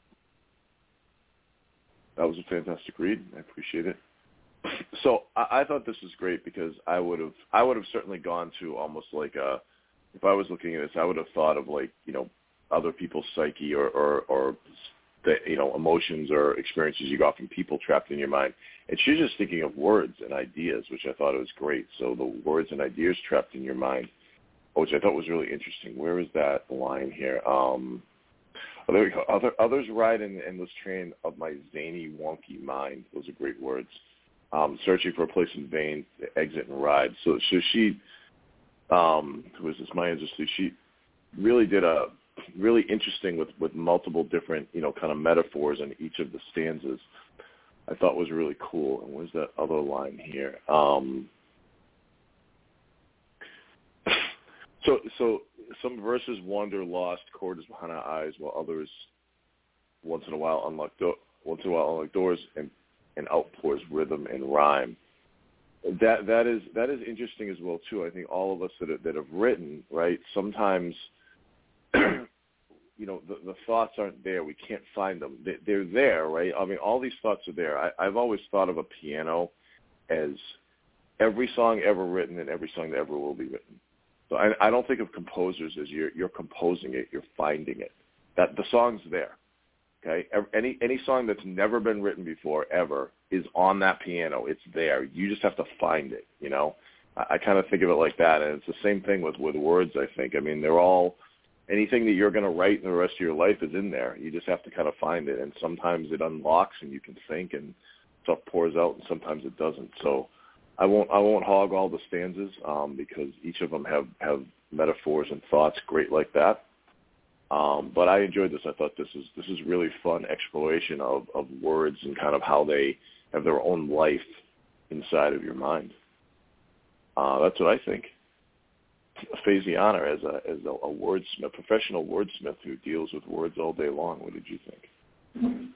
That was a fantastic read. I appreciate it. So I, I thought this was great because I would have I would have certainly gone to almost like a, if I was looking at this, I would have thought of like, you know, other people's psyche or, or, or the, you know, emotions or experiences you got from people trapped in your mind. And she's just thinking of words and ideas, which I thought was great. So the words and ideas trapped in your mind, which I thought was really interesting. Where is that line here? Um, Oh, there we go. Other, others ride in the endless train of my zany, wonky mind. Those are great words. Um, searching for a place in vain, exit and ride. So, so she, um, who is this? Maya Angelou. She really did a really interesting with, with multiple different, you know, kind of metaphors in each of the stanzas. I thought was really cool. And where's that other line here? Um, so, so. Some verses wander lost, quarters behind our eyes, while others, once in a while, unlock do- once in a while unlock doors and, and outpours rhythm and rhyme. That that is that is interesting as well too. I think all of us that have, that have written, right, sometimes, you know, the, the thoughts aren't there. We can't find them. They, they're there, right? I mean, all these thoughts are there. I, I've always thought of a piano as every song ever written and every song that ever will be written. So I, I don't think of composers as you're, you're composing it, you're finding it. That the song's there, okay? Any any song that's never been written before, ever, is on that piano. It's there. You just have to find it, you know? I, I kind of think of it like that, and it's the same thing with, with words, I think. I mean, they're all, anything that you're going to write in the rest of your life is in there. You just have to kind of find it, and sometimes it unlocks and you can think and stuff pours out, and sometimes it doesn't. So I won't I won't hog all the stanzas um, because each of them have, have metaphors and thoughts great like that. Um, but I enjoyed this. I thought this is this is really fun exploration of, of words and kind of how they have their own life inside of your mind. Uh, that's what I think. Faisiana as a as a, a wordsmith, professional wordsmith who deals with words all day long. What did you think?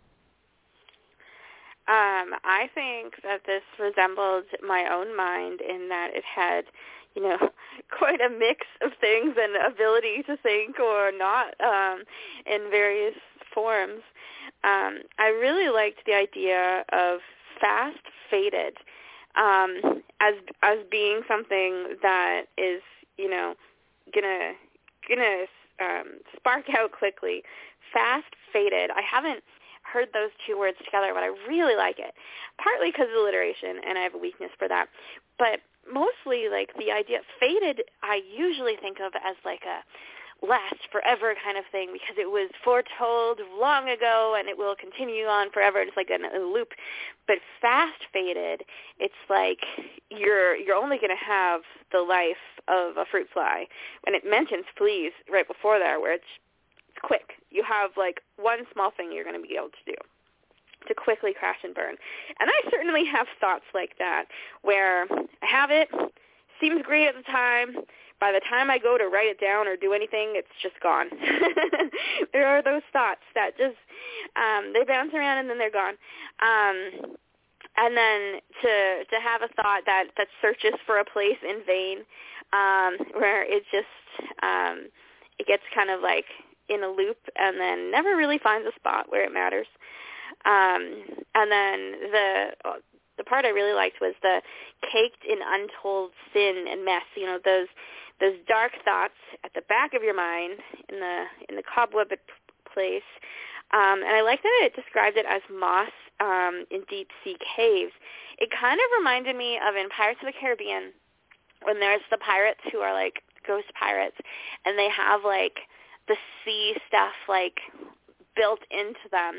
Um, I think that this resembled my own mind in that it had, you know, quite a mix of things and ability to think or not um, in various forms. Um, I really liked the idea of fast faded um, as as being something that is, you know, gonna gonna um, spark out quickly. Fast faded. I haven't heard those two words together, but I really like it, partly because of alliteration, and I have a weakness for that, but mostly like the idea faded I usually think of as like a last forever kind of thing because it was foretold long ago and it will continue on forever. It's like a, a loop. But fast faded, it's like you're you're only going to have the life of a fruit fly. And it mentions fleas right before there where it's quick. You have like one small thing you're going to be able to do to quickly crash and burn. And I certainly have thoughts like that where I have it, seems great at the time. By the time I go to write it down or do anything, it's just gone. There are those thoughts that just, um, they bounce around and then they're gone. Um, and then to to have a thought that, that searches for a place in vain, um, where it just, um, it gets kind of like in a loop and then never really finds a spot where it matters. Um, and then the the part I really liked was the caked in untold sin and mess. You know, those those dark thoughts at the back of your mind in the in the cobwebbed place. Um, and I like that it described it as moss um, in deep sea caves. It kind of reminded me of in Pirates of the Caribbean when there's the pirates who are like ghost pirates, and they have like the sea stuff like built into them.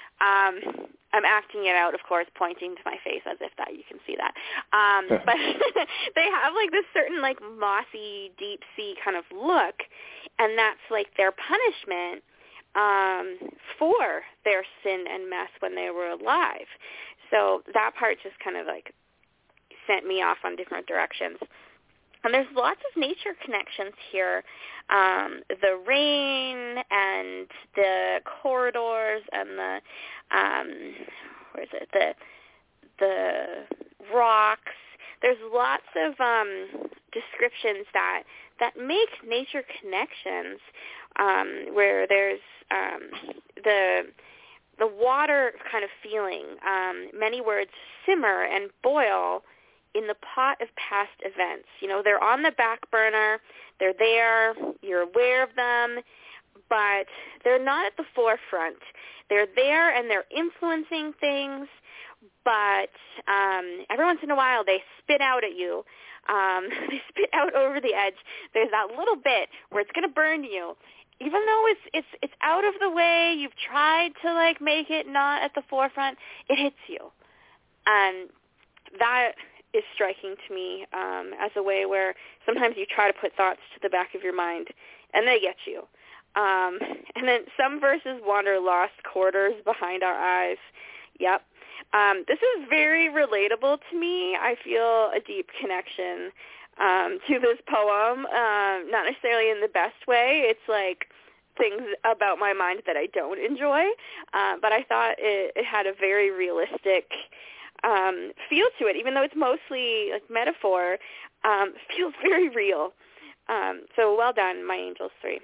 Um, I'm acting it out, of course, pointing to my face as if that you can see that. Um, but they have like this certain like mossy, deep sea kind of look, and that's like their punishment. um, for their sin and mess when they were alive. So that part just kind of like sent me off on different directions. And there's lots of nature connections here. Um, the rain and the corridors and the, um, where is it, the, the rocks. There's lots of um, descriptions that, that make nature connections um, where there's um, the the water kind of feeling. Um, many words simmer and boil in the pot of past events. You know, they're on the back burner, they're there, you're aware of them, but they're not at the forefront. They're there and they're influencing things, but um, every once in a while they spit out at you. Um, they spit out over the edge. There's that little bit where it's going to burn you. Even though it's it's it's out of the way, you've tried to like make it not at the forefront, it hits you. And that is striking to me um, as a way where sometimes you try to put thoughts to the back of your mind, and they get you. Um, and then some verses wander lost quarters behind our eyes. Yep. Um, this is very relatable to me. I feel a deep connection um, to this poem, um, not necessarily in the best way. It's like things about my mind that I don't enjoy, uh, but I thought it, it had a very realistic um, feel to it, even though it's mostly like metaphor. Um, feels very real. Um, so well done, My Angels three.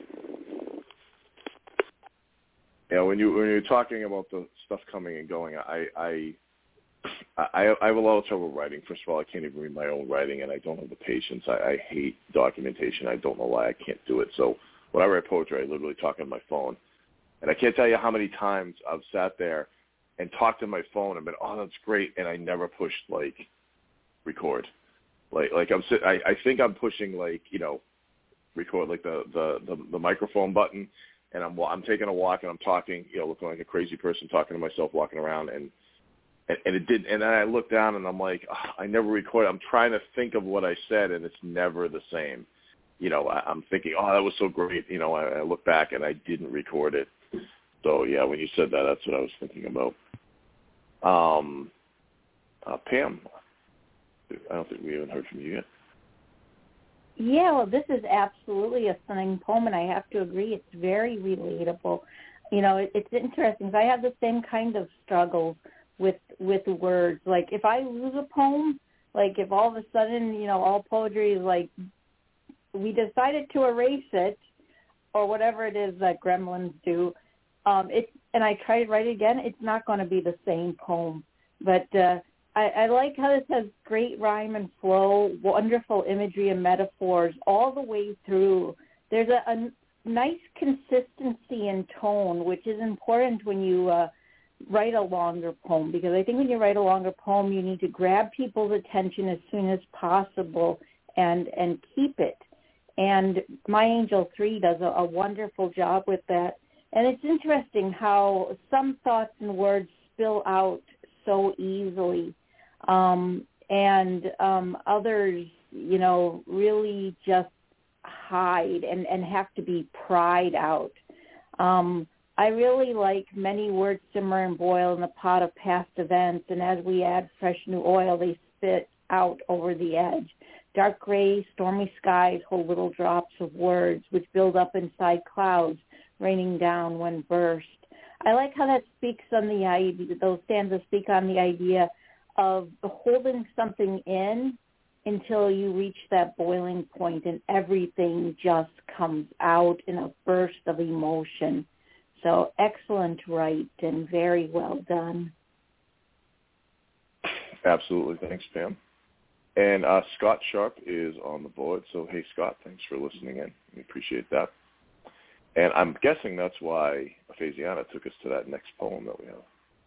Yeah, when you when you're talking about the stuff coming and going, I I I, I have a lot of trouble writing. First of all, I can't even read my own writing, and I don't have the patience. I, I hate documentation. I don't know why I can't do it. So when I write poetry, I literally talk on my phone, and I can't tell you how many times I've sat there and talked to my phone and been, oh, that's great, and I never pushed like record. Like like I'm I, I think I'm pushing like you know record like the the the, the microphone button. And I'm I'm taking a walk and I'm talking, you know, looking like a crazy person, talking to myself, walking around, and and, and it did. And then I look down and I'm like, oh, I never recorded. I'm trying to think of what I said, and it's never the same. You know, I, I'm thinking, oh, that was so great. You know, I, I look back and I didn't record it. So yeah, when you said that, that's what I was thinking about. Um, uh, Pam, I don't think we haven't heard from you yet. Yeah, well, this is absolutely a stunning poem, and I have to agree, it's very relatable. You know, it, it's interesting. I have the same kind of struggles with with words. Like, if I lose a poem, like if all of a sudden, you know, all poetry is like, we decided to erase it, or whatever it is that gremlins do, um, it, and I try to write it again, it's not going to be the same poem. But uh, I, I like how this has great rhyme and flow, wonderful imagery and metaphors all the way through. There's a, a nice consistency in tone, which is important when you uh, write a longer poem, because I think when you write a longer poem, you need to grab people's attention as soon as possible and, and keep it. And My Angel three does a, a wonderful job with that. And it's interesting how some thoughts and words spill out so easily. Um, and um, others, you know, really just hide and, and have to be pried out. Um, I really like many words simmer and boil in the pot of past events, and as we add fresh new oil, they spit out over the edge. Dark gray, stormy skies hold little drops of words which build up inside clouds, raining down when burst. I like how that speaks on the idea, those stanzas speak on the idea of holding something in until you reach that boiling point and everything just comes out in a burst of emotion. So excellent write and very well done. Absolutely. Thanks, Pam. And uh, Scott Sharp is on the board. So, hey, Scott, thanks for listening in. We appreciate that. And I'm guessing that's why Phasiana took us to that next poem that we have.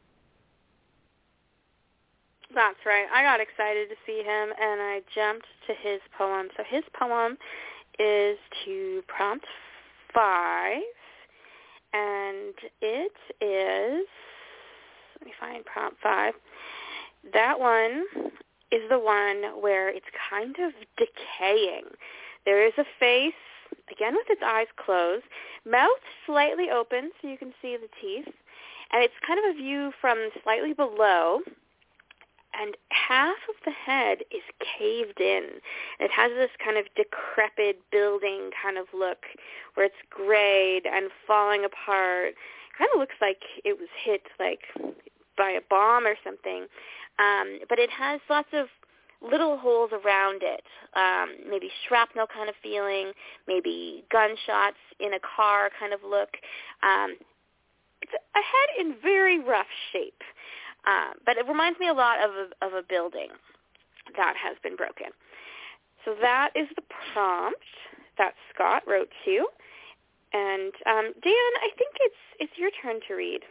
That's right. I got excited to see him, and I jumped to his poem. So his poem is to prompt five, and it is, let me find prompt five. That one is the one where it's kind of decaying. There is a face again with its eyes closed, mouth slightly open so you can see the teeth, and it's kind of a view from slightly below, and half of the head is caved in. It has this kind of decrepit building kind of look where it's grayed and falling apart. Kind of looks like it was hit like by a bomb or something. Um, but it has lots of little holes around it, um, maybe shrapnel kind of feeling, maybe gunshots in a car kind of look. Um, it's a head in very rough shape. Um, but it reminds me a lot of a, of a building that has been broken. So that is the prompt that Scott wrote to. And um, Dan, I think it's it's your turn to read.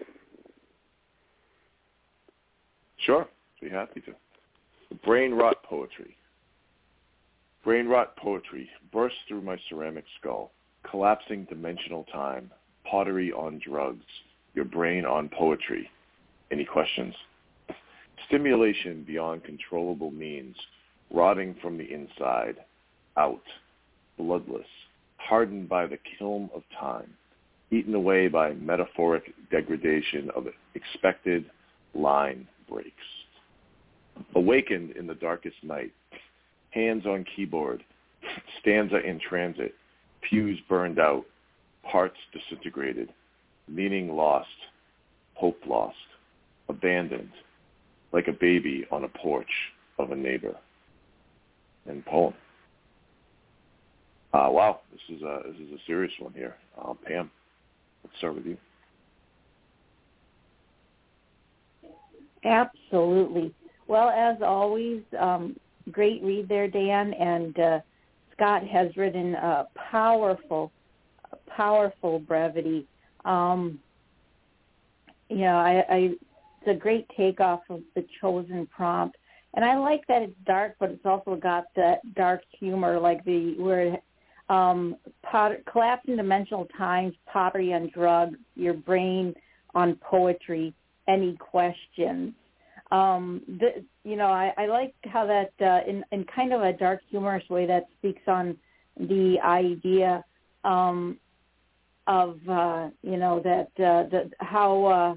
Sure, be happy to. Brain rot poetry. Brain rot poetry bursts through my ceramic skull, collapsing dimensional time, pottery on drugs, your brain on poetry. Any questions? Stimulation beyond controllable means, rotting from the inside, out, bloodless, hardened by the kiln of time, eaten away by metaphoric degradation of expected line breaks. Awakened in the darkest night, hands on keyboard, stanza in transit, fuse burned out, parts disintegrated, meaning lost, hope lost, abandoned, like a baby on a porch of a neighbor. End poem. Uh, wow, this is a this is a serious one here. Uh, Pam, let's start with you. Absolutely. Well, as always, um, great read there, Dan. And uh, Scott has written a powerful, powerful brevity. Um, you know, I, I, it's a great takeoff of the chosen prompt. And I like that it's dark, but it's also got that dark humor, like the where um, pot, collapsing dimensional times, pottery on drugs, your brain on poetry, any questions. Um, the, you know, I, I like how that uh, in, in kind of a dark, humorous way that speaks on the idea um, of, uh, you know, that uh, the, how, uh,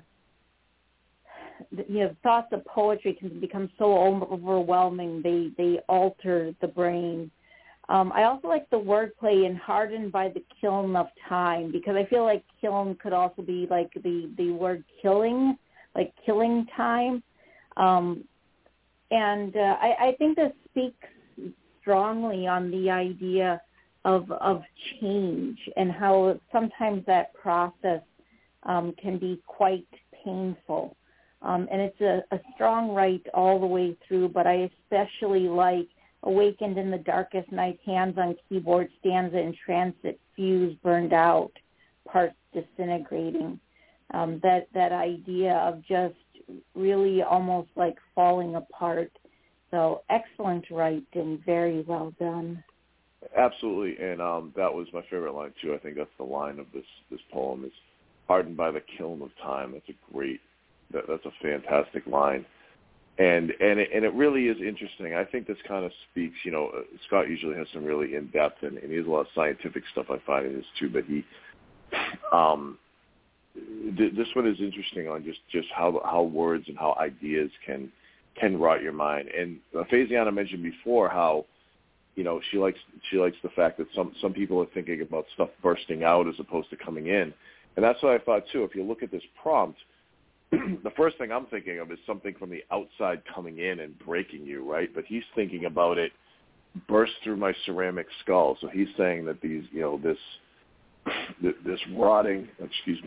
you know, thoughts of poetry can become so overwhelming, they, they alter the brain. Um, I also like the wordplay in hardened by the kiln of time, because I feel like kiln could also be like the, the word killing, like killing time. Um, and uh, I, I think this speaks strongly on the idea of of change and how sometimes that process um, can be quite painful. Um, and it's a, a strong write all the way through, but I especially like awakened in the darkest night, hands on keyboard, stanza in transit, fuse burned out, parts disintegrating. Um, that, that idea of just really almost like falling apart. So excellent write and very well done. Absolutely, and um, that was my favorite line too. I think that's the line of this this poem is hardened by the kiln of time. That's a great, that, that's a fantastic line, and and it, and it really is interesting. I think this kind of speaks. You know, uh, Scott usually has some really in depth and, and he has a lot of scientific stuff I find in this too. But he, um, th- this one is interesting on just, just how how words and how ideas can can rot your mind. And uh, Faisiana mentioned before how, you know, she likes she likes the fact that some, some people are thinking about stuff bursting out as opposed to coming in. And that's what I thought, too. If you look at this prompt, the first thing I'm thinking of is something from the outside coming in and breaking you, right? But he's thinking about it burst through my ceramic skull. So he's saying that these, you know, this this rotting, excuse me,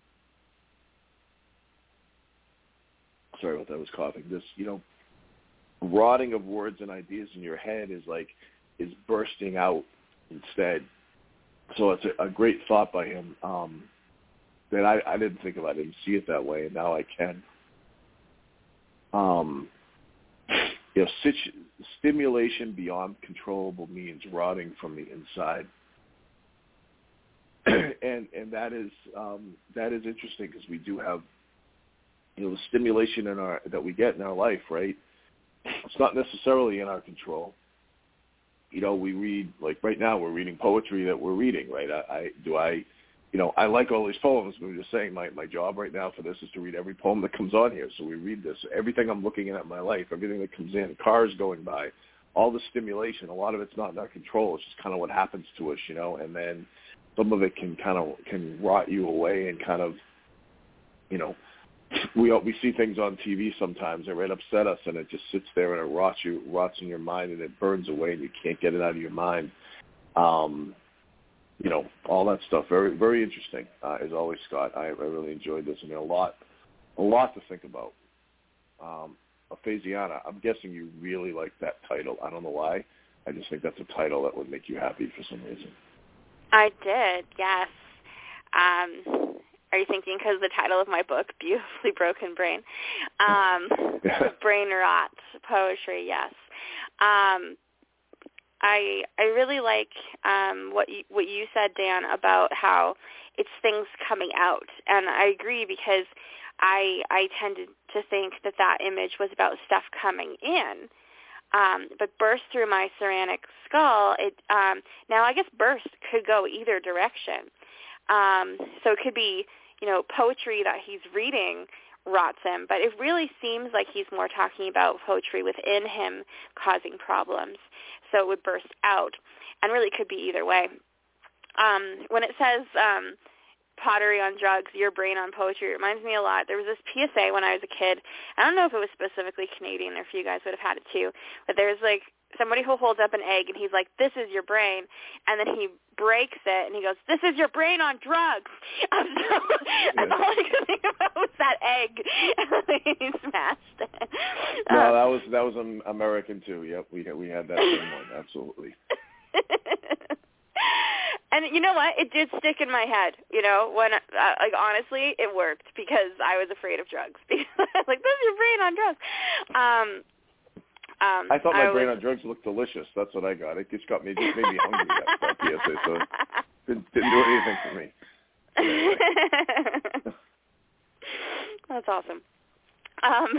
sorry about that, I was coughing, this, you know, rotting of words and ideas in your head is like, is bursting out instead. So it's a, a great thought by him um, that I, I didn't think about. I didn't see it that way, and now I can. Um, you know, situ- stimulation beyond controllable means rotting from the inside. and and that is um, that is interesting because we do have, you know, the stimulation in our that we get in our life, right? It's not necessarily in our control. you know, we read, like right now we're reading poetry that we're reading, right? I, I do I, you know, I like all these poems, but I'm just saying my, my job right now for this is to read every poem that comes on here. So we read this. Everything I'm looking at in my life, everything that comes in, cars going by, all the stimulation, a lot of it's not in our control. It's just kind of what happens to us, you know, and then some of it can kind of, can rot you away and kind of, you know, we we see things on T V sometimes that right upset us, and it just sits there and it rots you, rots in your mind, and it burns away, and you can't get it out of your mind. Um, you know, all that stuff. Very, very interesting. Uh, as always, Scott. I, I really enjoyed this. I mean, a lot, a lot to think about. Um, Aphasiana, I'm guessing you really like that title. I don't know why. I just think that's a title that would make you happy for some reason. I did, yes. Um, are you thinking because the title of my book, Beautifully Broken Brain? Um, brain rot poetry, yes. Um, I I really like um, what you, what you said, Dan, about how it's things coming out, and I agree because I I tended to think that that image was about stuff coming in. Um, but burst through my ceramic skull, it um, now I guess burst could go either direction. Um, so it could be, you know, poetry that he's reading rots him, but it really seems like he's more talking about poetry within him causing problems. So it would burst out, and really could be either way. Um, when it says um, pottery on drugs, your brain on poetry, it reminds me a lot. There was this P S A when I was a kid. I don't know if it was specifically Canadian or if you guys would have had it too, but there's like somebody who holds up an egg and he's like, this is your brain, and then he breaks it and he goes, this is your brain on drugs. Um, so that's all I could think about was that egg. He smashed it. No, um, that was that was um, American too. Yep, we had, we had that same one, absolutely. And you know what? It did stick in my head. You know, when uh, like honestly, it worked because I was afraid of drugs. Like, this is your brain on drugs. Um, um, I thought my I brain was... on drugs looked delicious. That's what I got. It just got me, just made me hungry. That, that P S A, so it didn't, didn't do anything for me. Anyway. That's awesome. Um,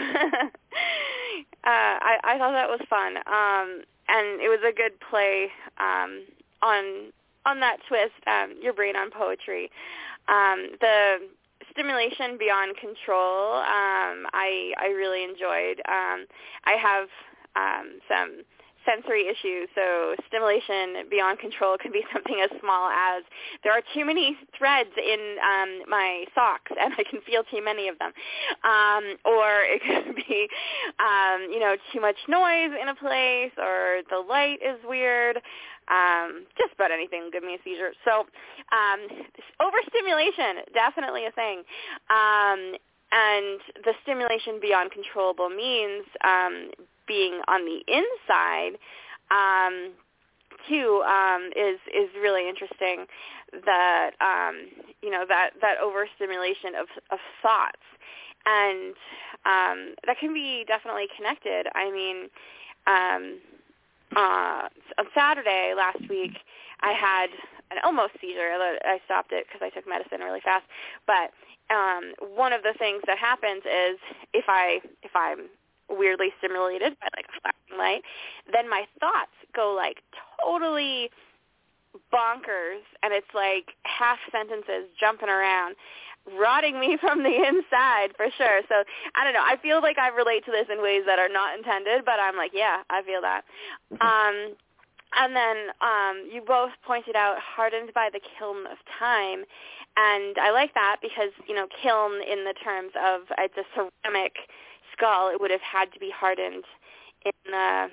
uh, I, I thought that was fun, um, and it was a good play um, on. on that twist, um, your brain on poetry. Um, the stimulation beyond control, um, I, I really enjoyed. Um, I have um, some sensory issues, so stimulation beyond control can be something as small as there are too many threads in um, my socks and I can feel too many of them. Um, or it could be, um, you know, too much noise in a place, or the light is weird. Um, just about anything will give me a seizure. So um, overstimulation, definitely a thing. Um, and the stimulation beyond controllable means um, being on the inside, um, too, um, is is really interesting. That um, you know that that overstimulation of of thoughts, and um, that can be definitely connected. I mean. Um, Uh, on Saturday last week, I had an almost seizure. I stopped it because I took medicine really fast. But um, one of the things that happens is if I if I'm weirdly stimulated by like a flashing light, then my thoughts go like totally bonkers, and it's like half sentences jumping around, rotting me from the inside for sure. So I don't know. I feel like I relate to this in ways that are not intended, but I'm like, yeah, I feel that. Um, and then um, you both pointed out hardened by the kiln of time, and I like that because, you know, kiln in the terms of it's a ceramic skull. It would have had to be hardened in the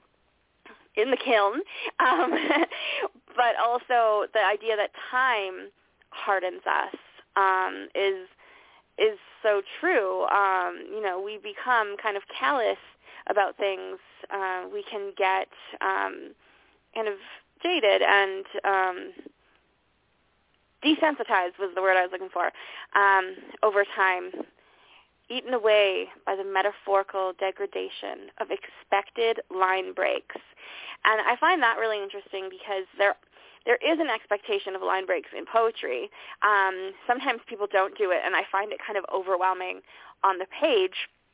in the kiln, um, but also the idea that time hardens us. Um, is is so true. Um, you know, we become kind of callous about things. Uh, we can get um, kind of jaded and um, desensitized was the word I was looking for, um, over time, eaten away by the metaphorical degradation of expected line breaks. And I find that really interesting because there There is an expectation of line breaks in poetry. Um, sometimes people don't do it, and I find it kind of overwhelming on the page.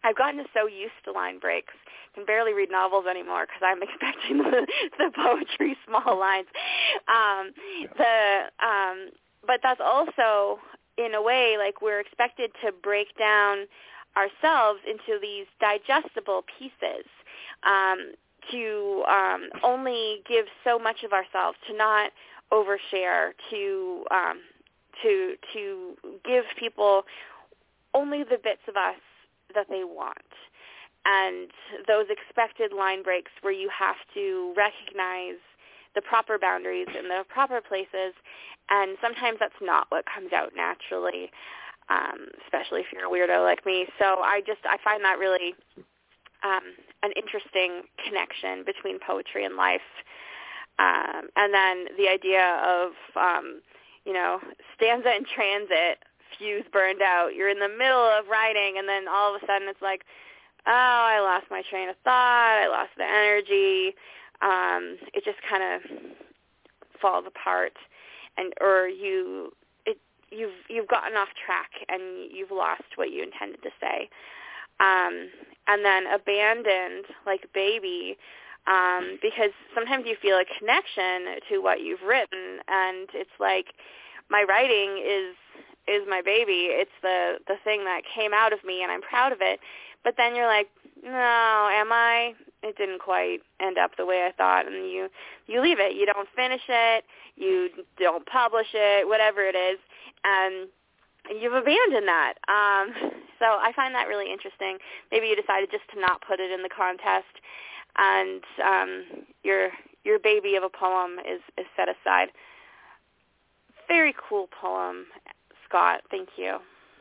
I've gotten so used to line breaks. I can barely read novels anymore because I'm expecting the, the poetry small lines. Um, the um, but that's also, in a way, like we're expected to break down ourselves into these digestible pieces, um, to um, only give so much of ourselves, to not overshare, to um, to to give people only the bits of us that they want. And those expected line breaks where you have to recognize the proper boundaries in the proper places, and sometimes that's not what comes out naturally, um, especially if you're a weirdo like me. So I just, I find that really um, an interesting connection between poetry and life. Um, and then the idea of, um, you know, stanza in transit, fuse burned out. You're in the middle of writing, and then all of a sudden it's like, oh, I lost my train of thought. I lost the energy. Um, it just kind of falls apart, and or you it you've you've gotten off track and you've lost what you intended to say. Um, and then abandoned, like baby, um, because sometimes you feel a connection to what you've written, and it's like my writing is is my baby. It's the the thing that came out of me, and I'm proud of it. But then you're like, no, am I? It didn't quite end up the way I thought, and you you leave it. You don't finish it. You don't publish it, whatever it is, and you've abandoned that. Um, so I find that really interesting. Maybe you decided just to not put it in the contest, and um, your your baby of a poem is, is set aside. Very cool poem, Scott. Thank you.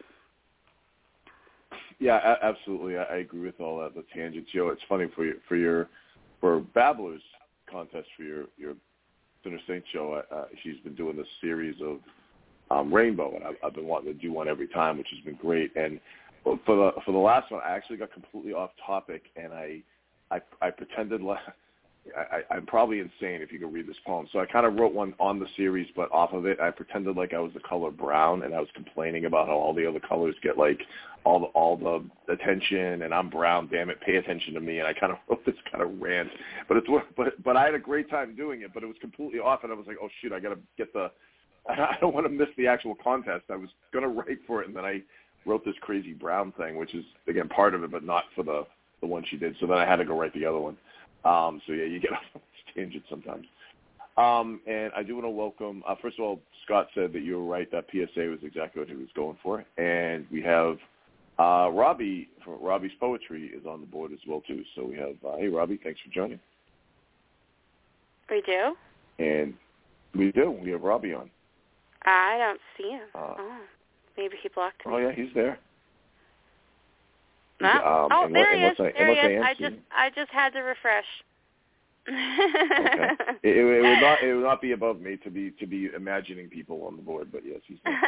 Yeah, a- absolutely. I, I agree with all that. The tangents, you know, it's funny for your for your for Babblers contest for your your Sinner Saint show. Uh, she's been doing this series of um, Rainbow, and I've, I've been wanting to do one every time, which has been great. And for the for the last one, I actually got completely off topic, and I I, I pretended like. I, I'm probably insane if you could read this poem. So I kind of wrote one on the series, but off of it, I pretended like I was the color brown, and I was complaining about how all the other colors get like all the all the attention, and I'm brown. Damn it, pay attention to me. And I kind of wrote this kind of rant, but it's but but I had a great time doing it. But it was completely off, and I was like, oh shoot, I got to get the. I don't want to miss the actual contest. I was gonna write for it, and then I wrote this crazy brown thing, which is again part of it, but not for the the one she did. So then I had to go write the other one. Um, so, yeah, you get off on this tangent sometimes. Um, and I do want to welcome, uh, first of all, Scott said that you were right, that P S A was exactly what he was going for. And we have uh, Robbie, from Robbie's Poetry is on the board as well, too. So we have, uh, hey, Robbie, thanks for joining. We do? And we do. We have Robbie on. I don't see him. Uh, oh, maybe he blocked me. Oh, yeah, he's there. No? Um, oh, there he is. I, there he is. I, I just, I just had to refresh. Okay. It, it, it would not, it would not be above me to be to be imagining people on the board, but yes, he's there.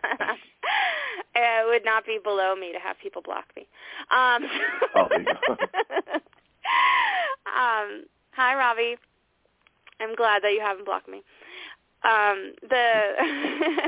It would not be below me to have people block me. Um, oh, there you go. um, hi, Robbie. I'm glad that you haven't blocked me. Um, the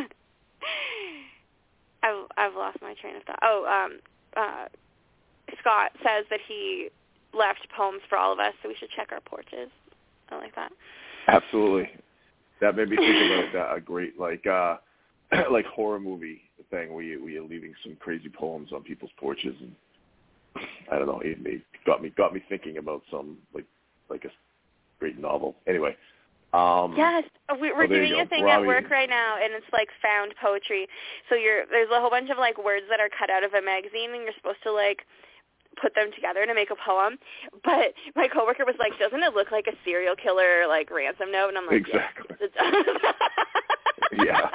I've I've lost my train of thought. Oh, um, uh. Scott says that he left poems for all of us, so we should check our porches. I like that. Absolutely. That made me think about a great, like, uh, like horror movie thing where, you, where you're leaving some crazy poems on people's porches, and I don't know, it made, got me got me thinking about some like like a great novel. Anyway. Um, yes, we, we're oh, doing a thing Robbie. at work right now, and it's like found poetry. So you're there's a whole bunch of like words that are cut out of a magazine, and you're supposed to like put them together to make a poem. But my coworker was like, doesn't it look like a serial killer like ransom note? And I'm like, exactly. Yes, it does. Yeah.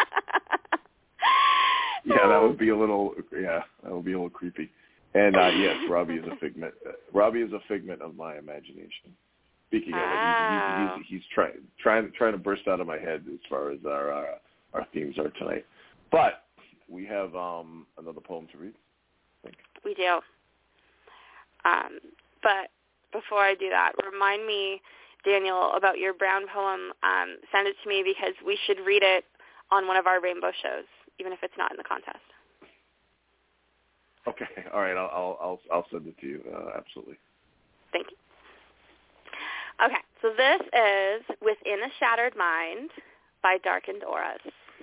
Yeah, that would be a little yeah, that would be a little creepy. And uh, yes, Robbie is a figment. Uh, Robbie is a figment of my imagination. Speaking of it, he's, he's, he's trying trying trying to burst out of my head as far as our our, our themes are tonight. But we have um, another poem to read. I think. We do. Um, but before I do that, remind me, Daniel, about your brown poem. Um, send it to me because we should read it on one of our rainbow shows, even if it's not in the contest. Okay. All right. I'll I'll I'll, I'll send it to you. Uh, absolutely. Thank you. Okay, so this is Within a Shattered Mind by Darkened Auras.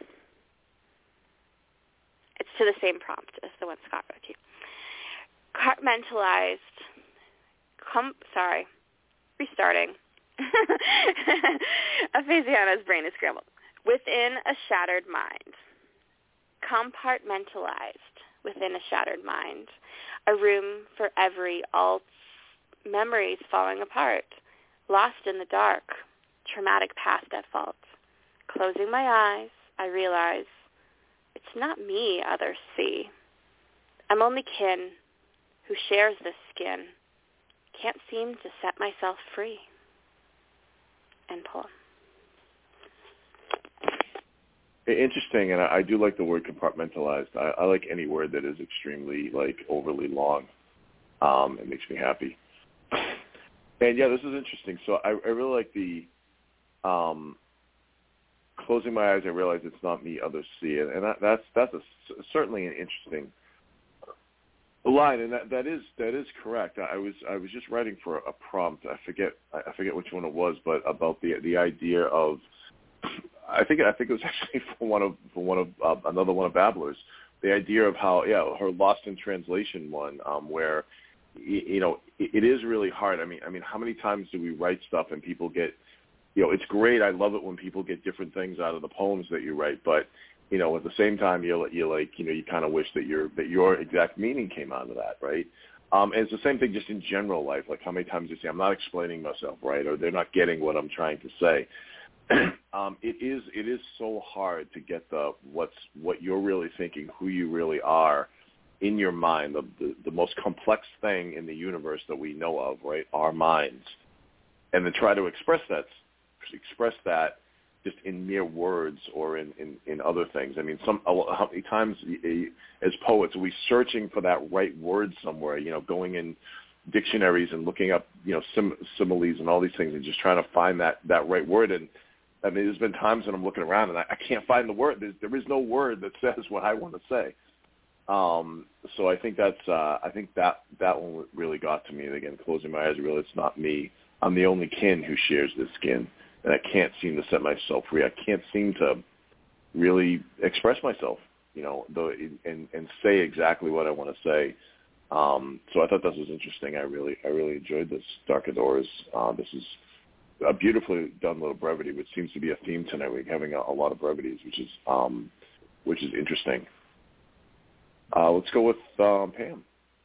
It's to the same prompt as the one Scott wrote to you. Compartmentalized, com- sorry, restarting. Aphasiana's brain is scrambled. Within a Shattered Mind. Compartmentalized within a shattered mind. A room for every alt, memories falling apart. Lost in the dark, traumatic past at fault. Closing my eyes, I realize it's not me others see. I'm only kin who shares this skin. Can't seem to set myself free. End poem. Interesting, and I, I do like the word compartmentalized. I, I like any word that is extremely, like, overly long. Um, it makes me happy. And, yeah, this is interesting. So I, I really like the um, closing my eyes, I realize it's not me, others see it. And that, that's that's a, certainly an interesting line, and that, that is that is correct. I was I was just writing for a prompt. I forget I forget which one it was, but about the the idea of I think I think it was actually for one of for one of uh, another one of Babblers. The idea of how yeah her Lost in Translation one, um, where you, you know it, it is really hard. I mean I mean how many times do we write stuff and people get you know it's great. I love it when people get different things out of the poems that you write, but you know, at the same time, you you like, you know, you kind of wish that your that your exact meaning came out of that, right? Um, and it's the same thing just in general life. Like how many times you say, I'm not explaining myself, right? Or they're not getting what I'm trying to say. um, it is it is so hard to get the what's what you're really thinking, who you really are in your mind, the, the the most complex thing in the universe that we know of, right? Our minds, and then try to express that express that. just in mere words or in, in, in other things. I mean, some how many times as poets are we searching for that right word somewhere, you know, going in dictionaries and looking up, you know, sim, similes and all these things and just trying to find that, that right word. And I mean, there's been times when I'm looking around and I, I can't find the word. There's, there is no word that says what I want to say. Um, so I think that's, uh, I think that, that one really got to me. And again, closing my eyes, I realize it's not me. I'm the only kin who shares this skin. And I can't seem to set myself free. I can't seem to really express myself, you know, the, and, and say exactly what I want to say. Um, so I thought this was interesting. I really, I really enjoyed this Darkened Auras. Uh, this is a beautifully done little brevity, which seems to be a theme tonight. We're having a, a lot of brevities, which is, um, which is interesting. Uh, let's go with um, Pam.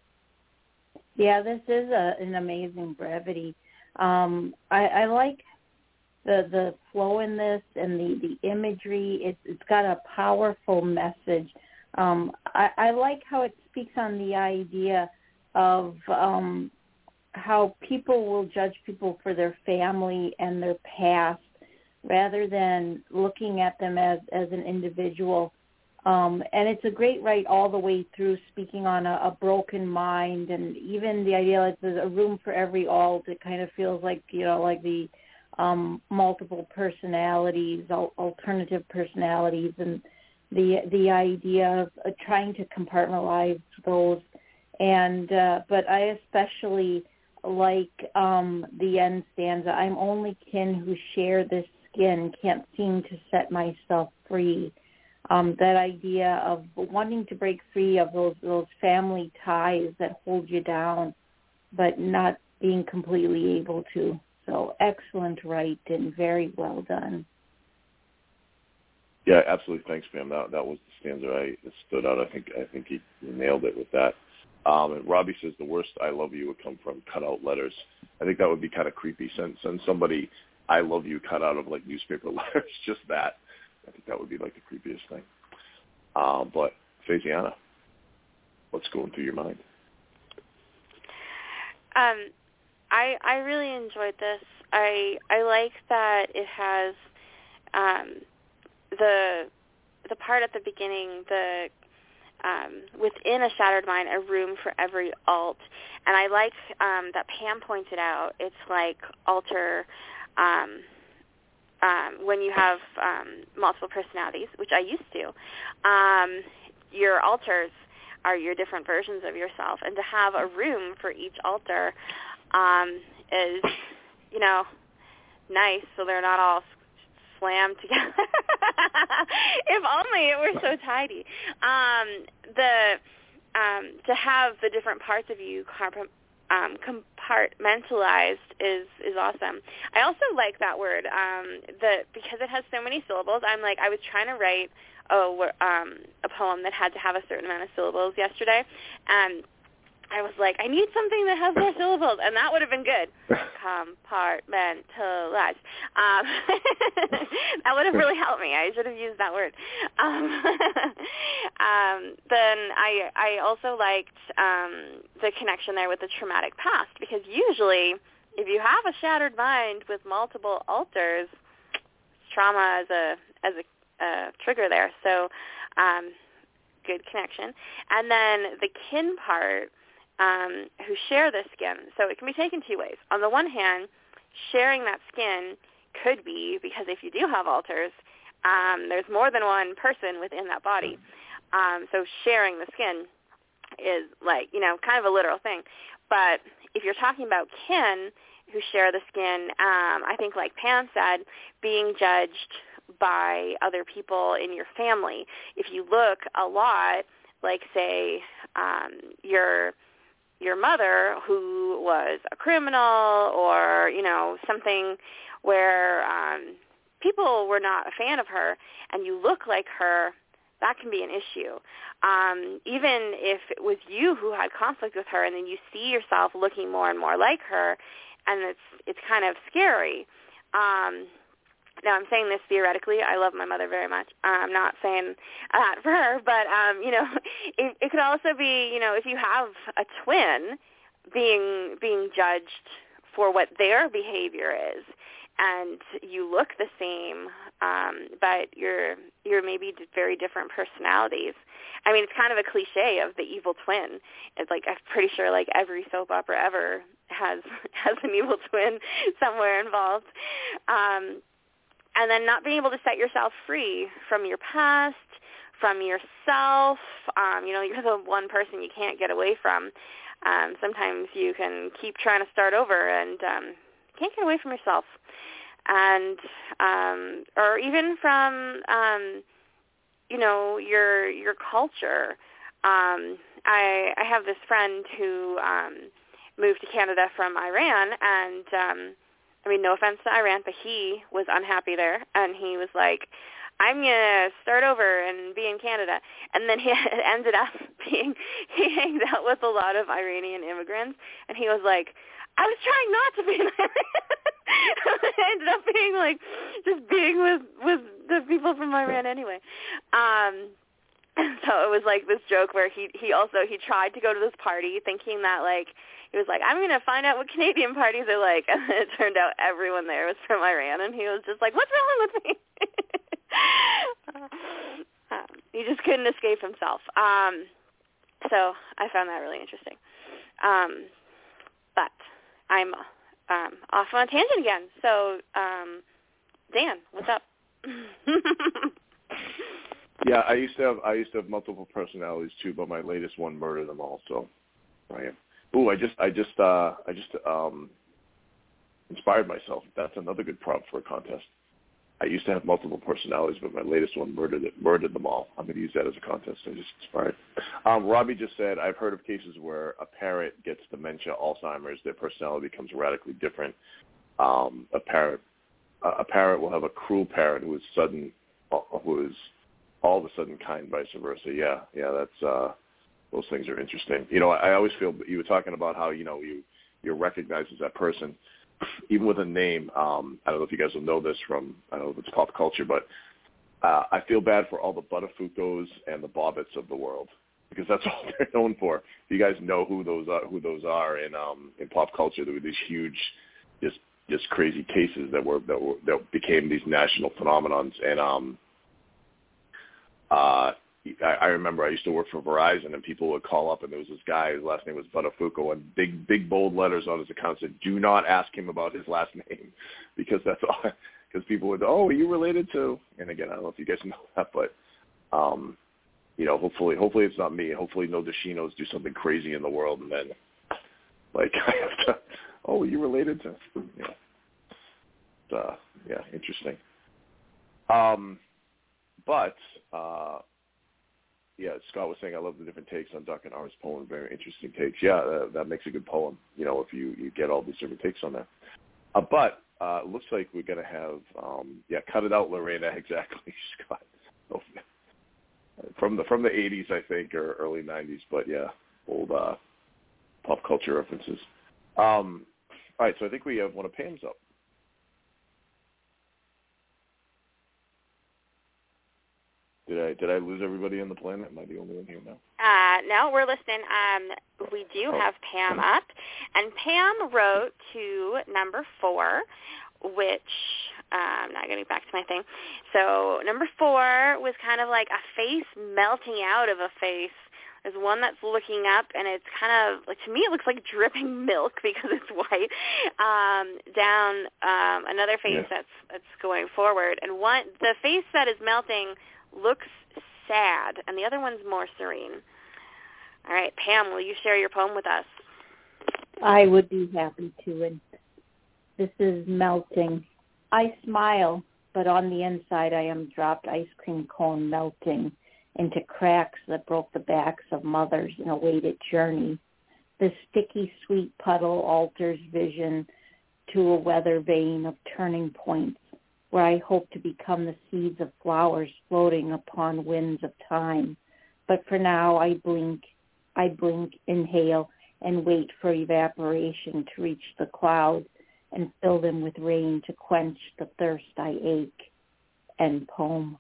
Yeah, this is a, an amazing brevity. Um, I, I like the the flow in this and the, the imagery. It's it's got a powerful message. Um, I, I like how it speaks on the idea of um, how people will judge people for their family and their past rather than looking at them as, as an individual. Um, and it's a great write all the way through, speaking on a, a broken mind, and even the idea that there's a room for every alt. It kind of feels like, you know, like the um, multiple personalities, al- alternative personalities, and the the idea of uh, trying to compartmentalize those. And uh, but I especially like um, the end stanza. I'm only kin who share this skin, can't seem to set myself free. Um, that idea of wanting to break free of those those family ties that hold you down, but not being completely able to. So excellent write and very well done. Yeah, absolutely. Thanks, Pam. That that was the stanza I that stood out. I think I think he nailed it with that. Um, and Robbie says the worst "I love you" would come from cutout letters. I think that would be kind of creepy. Send send somebody "I love you" cut out of like newspaper letters. Just that. I think that would be like the creepiest thing. Uh, but Faziana, what's going through your mind? Um, I I really enjoyed this. I I like that it has um, the the part at the beginning, the um, within a shattered mind, a room for every alt, and I like um, that Pam pointed out. It's like alter. Um, Um, when you have um, multiple personalities, which I used to, um, your alters are your different versions of yourself, and to have a room for each altar um, is, you know, nice, so they're not all slammed together. If only it were so tidy. Um, the um, to have the different parts of you comp- um, compartmentalized is is awesome. I also like that word. Um, the because it has so many syllables. I'm like I was trying to write a um, a poem that had to have a certain amount of syllables yesterday, and I was like, I need something that has more syllables, and that would have been good. Compartmentalized. Um, that would have really helped me. I should have used that word. Um, um, then I I also liked um, the connection there with the traumatic past, because usually if you have a shattered mind with multiple alters, it's trauma as a as a uh, trigger there. So um, good connection. And then the kin part. Um, who share the skin. So it can be taken two ways. On the one hand, sharing that skin could be, because if you do have alters, um, there's more than one person within that body. Um, so sharing the skin is like, you know, kind of a literal thing. But if you're talking about kin who share the skin, um, I think like Pam said, being judged by other people in your family. If you look a lot, like say um, your your mother who was a criminal, or, you know, something where um, people were not a fan of her, and you look like her, that can be an issue. Um, even if it was you who had conflict with her, and then you see yourself looking more and more like her, and it's it's kind of scary. Um, Now, I'm saying this theoretically. I love my mother very much. I'm not saying that for her, but, um, you know, it, it could also be, you know, if you have a twin, being being judged for what their behavior is, and you look the same, um, but you're you're maybe very different personalities. I mean, it's kind of a cliche of the evil twin. It's like, I'm pretty sure like every soap opera ever has has an evil twin somewhere involved. Um, And then not being able to set yourself free from your past, from yourself. Um, you know, you're the one person you can't get away from. Um, sometimes you can keep trying to start over and um, can't get away from yourself. And um, or even from, um, you know, your your culture. Um, I, I have this friend who um, moved to Canada from Iran, and um, I mean, no offense to Iran, but he was unhappy there, and he was like, I'm going to start over and be in Canada. And then he ended up being, he hanged out with a lot of Iranian immigrants, and he was like, I was trying not to be an Iranian. I ended up being like, just being with, with the people from Iran anyway. Um, and so it was like this joke where he, he also, he tried to go to this party thinking that like, he was like, I'm going to find out what Canadian parties are like. And it turned out everyone there was from Iran, and he was just like, what's wrong with me? um, he just couldn't escape himself. Um, so I found that really interesting. Um, but I'm um, off on a tangent again. So, um, Dan, what's up? Yeah, I used to have I used to have multiple personalities too, but my latest one murdered them all. So I am. Ooh, I just, I just, uh, I just um, inspired myself. That's another good prompt for a contest. I used to have multiple personalities, but my latest one murdered it, murdered them all. I'm going to use that as a contest. I just inspired. Um, Robbie just said, I've heard of cases where a parent gets dementia, Alzheimer's, their personality becomes radically different. Um, a parent, a parent will have a cruel parent who is sudden, who is all of a sudden kind, vice versa. Yeah, yeah, that's. Uh, Those things are interesting. You know, I, I always feel you were talking about how, you know, you, you're recognized as that person, even with a name. Um, I don't know if you guys will know this from, I don't know if it's pop culture, but uh, I feel bad for all the Butterfucos and the Bobbits of the world, because that's all they're known for. You guys know who those are, who those are in um, in pop culture. There were these huge, just just crazy cases that were that were that became these national phenomenons. And um, uh, I, I remember I used to work for Verizon, and people would call up, and there was this guy, his last name was Buttafuoco, and big, big bold letters on his account said, "Do not ask him about his last name," because that's all. Because people would, "Oh, are you related to?" And again, I don't know if you guys know that, but um, you know, hopefully, hopefully it's not me. Hopefully, no Deshinos do something crazy in the world, and then, like, I have to. Oh, you related to? Yeah. Uh, yeah, interesting. Um, but uh, yeah, Scott was saying I love the different takes on Duck and R's poem. Very interesting takes. Yeah, that, that makes a good poem. You know, if you, you get all these different takes on that. Uh, but uh, it looks like we're gonna have um, yeah, cut it out, Lorena. Exactly, Scott. So, from the from the eighties, I think, or early nineties. But yeah, old uh, pop culture references. Um, all right, so I think we have one of Pam's up. Did I did I lose everybody on the planet? Am I the only one here now? Uh, no, we're listening. Um, we do oh. have Pam up, and Pam wrote to number four, which um, now getting back to my thing. So number four was kind of like a face melting out of a face. There's one that's looking up, and it's kind of, like, to me, it looks like dripping milk because it's white. Um, down um, another face yeah. that's that's going forward, and one the face that is melting looks sad, and the other one's more serene. All right, Pam, will you share your poem with us? I would be happy to, and this is melting. I smile, but on the inside I am dropped ice cream cone melting into cracks that broke the backs of mothers in a weighted journey. The sticky sweet puddle alters vision to a weather vane of turning points, where I hope to become the seeds of flowers floating upon winds of time. But for now, I blink, I blink, inhale, and wait for evaporation to reach the clouds and fill them with rain to quench the thirst I ache. End poem.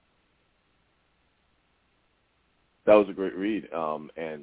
That was a great read. Um, and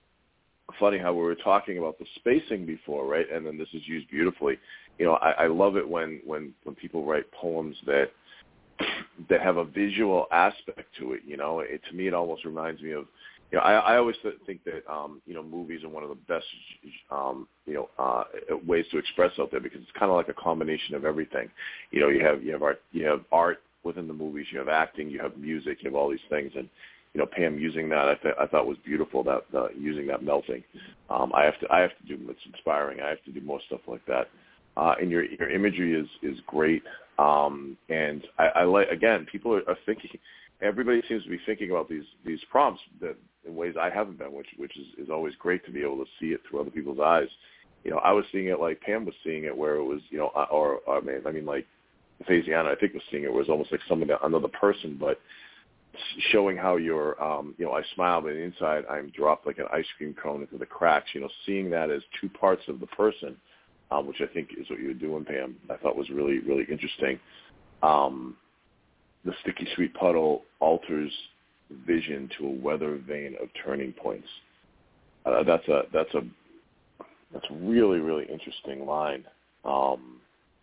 funny how we were talking about the spacing before, right? And then this is used beautifully. You know, I, I love it when, when, when people write poems that that have a visual aspect to it. You know, it, to me, it almost reminds me of, you know, I, I always th- think that, um, you know, movies are one of the best, um, you know, uh, ways to express out there because it's kind of like a combination of everything. You know, you have you have art, you have art within the movies, you have acting, you have music, you have all these things, and you know, Pam using that, I, th- I thought was beautiful. That uh, using that melting, um, I have to, I have to do. It's inspiring. I have to do more stuff like that. Uh, and your your imagery is is great. Um, and I, I like again, people are, are thinking. Everybody seems to be thinking about these these prompts that in ways I haven't been, which which is, is always great to be able to see it through other people's eyes. You know, I was seeing it like Pam was seeing it, where it was, you know, or, or I mean, I mean, like Faziana, I think was seeing it, where it was almost like someone another person, but showing how you're, um, you know, I smile, but inside I'm dropped like an ice cream cone into the cracks. You know, seeing that as two parts of the person, um, which I think is what you're doing, Pam, I thought was really, really interesting. Um, the sticky sweet puddle alters vision to a weather vane of turning points. Uh, that's a that's a that's a really, really interesting line. Um,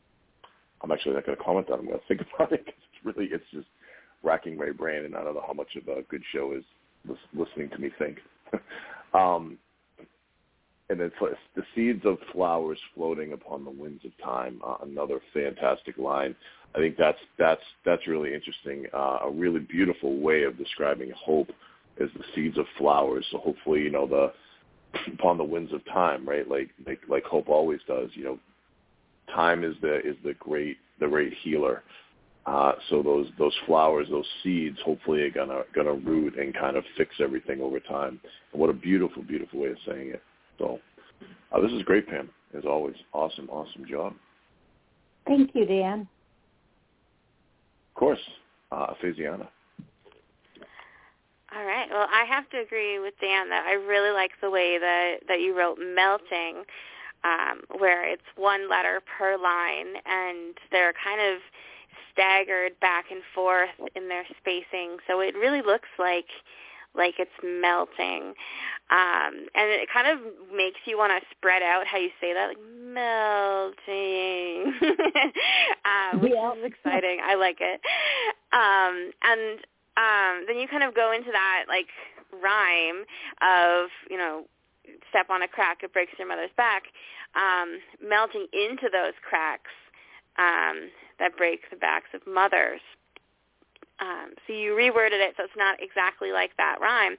I'm actually not going to comment on it. I'm going to think about it because it's really, it's just racking my brain, and I don't know how much of a good show is listening to me think. um, and then the seeds of flowers floating upon the winds of time, uh, another fantastic line. I think that's that's that's really interesting. Uh, a really beautiful way of describing hope is the seeds of flowers. So hopefully, you know, the upon the winds of time, right? Like like like hope always does. You know, time is the is the great the great healer. Uh, so those those flowers, those seeds, hopefully are gonna gonna root and kind of fix everything over time. And what a beautiful, beautiful way of saying it. So uh, this is great, Pam. As always, awesome, awesome job. Thank you, Dan. Of course, uh, Faziana. All right. Well, I have to agree with Dan that I really like the way that, that you wrote melting, um, where it's one letter per line, and they're kind of staggered back and forth in their spacing. So it really looks like like it's melting. Um, and it kind of makes you want to spread out how you say that, like melting, uh, which yeah. is exciting. I like it. Um, and um, then you kind of go into that, like, rhyme of, you know, step on a crack, it breaks your mother's back, um, melting into those cracks um, that break the backs of mothers. Um, so you reworded it so it's not exactly like that rhyme,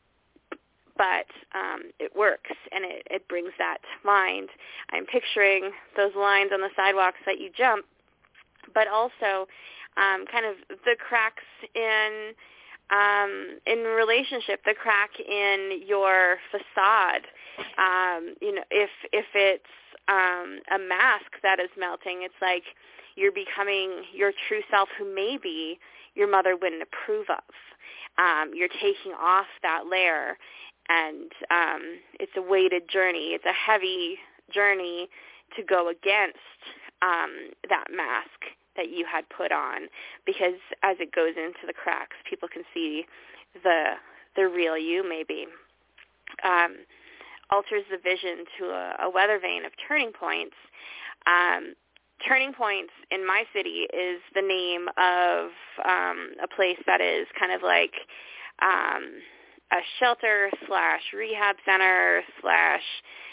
but um, it works, and it, it brings that to mind. I'm picturing those lines on the sidewalks that you jump, but also um, kind of the cracks in um, in relationship, the crack in your facade. Um, you know, if if it's um, a mask that is melting, it's like you're becoming your true self, who maybe your mother wouldn't approve of. Um, you're taking off that layer, and um, it's a weighted journey. It's a heavy journey to go against um, that mask that you had put on, because as it goes into the cracks, people can see the the real you, maybe. Um, alters the vision to a, a weather vane of Turning Points. Um, Turning Points in my city is the name of um, a place that is kind of like um, a shelter slash rehab center slash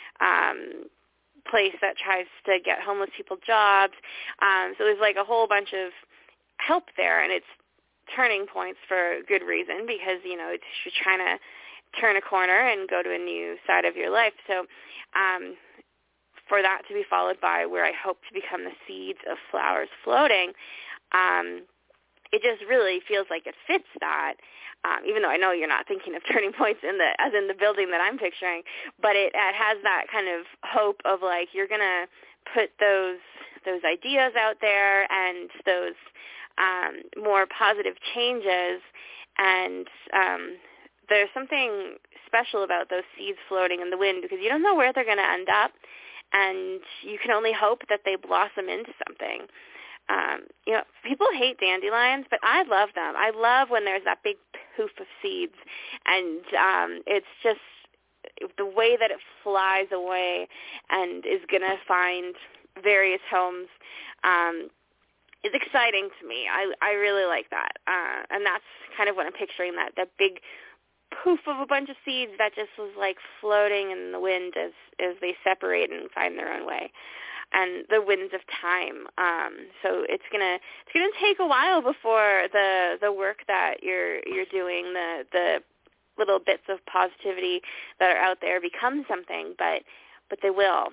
um, place that tries to get homeless people jobs. Um, so there's like a whole bunch of help there, and it's turning points for good reason, because, you know, it's, you're trying to turn a corner and go to a new side of your life. So um, for that to be followed by where I hope to become the seeds of flowers floating, um, it just really feels like it fits that, um, even though I know you're not thinking of turning points in the as in the building that I'm picturing, but it, it has that kind of hope of like you're going to put those those ideas out there and those um, more positive changes, and um, there's something special about those seeds floating in the wind, because you don't know where they're going to end up, and you can only hope that they blossom into something. Um, you know, people hate dandelions, but I love them. I love when there's that big poof of seeds, and um, it's just the way that it flies away and is going to find various homes um, is exciting to me. I, I really like that, uh, and that's kind of what I'm picturing, that, that big poof of a bunch of seeds that just was like floating in the wind as, as they separate and find their own way. And the winds of time. Um, so it's gonna it's gonna take a while before the the work that you're you're doing, the the little bits of positivity that are out there, become something, but but they will.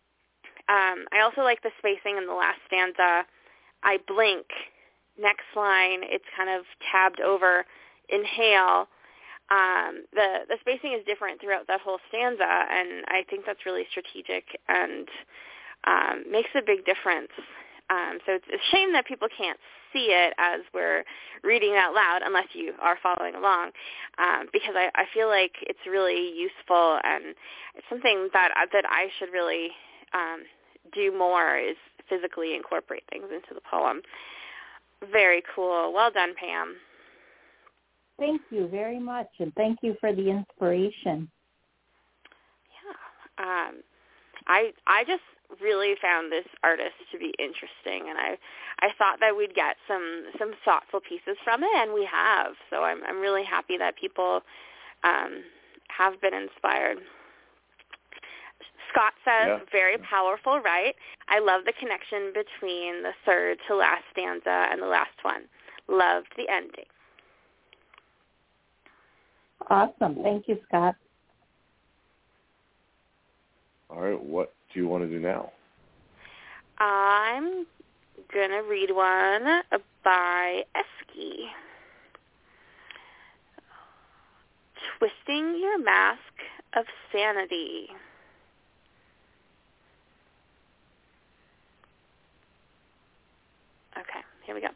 Um, I also like the spacing in the last stanza. I blink. Next line, it's kind of tabbed over. Inhale. Um, the the spacing is different throughout that whole stanza, and I think that's really strategic and Um, makes a big difference. Um, so it's a shame that people can't see it as we're reading out loud, unless you are following along, um, because I, I feel like it's really useful, and it's something that that I should really um, do more, is physically incorporate things into the poem. Very cool. Well done, Pam. Thank you very much, and thank you for the inspiration. Yeah. Um, I I just really found this artist to be interesting, and I I thought that we'd get some some thoughtful pieces from it, and we have. So I'm I'm really happy that people um, have been inspired. Scott says, yeah. very powerful, right? I love the connection between the third to last stanza and the last one. Loved the ending. Awesome. Thank you, Scott. All right, what do you want to do now? I'm going to read one by Esky. Twisting Your Mask of Sanity. Okay, here we go.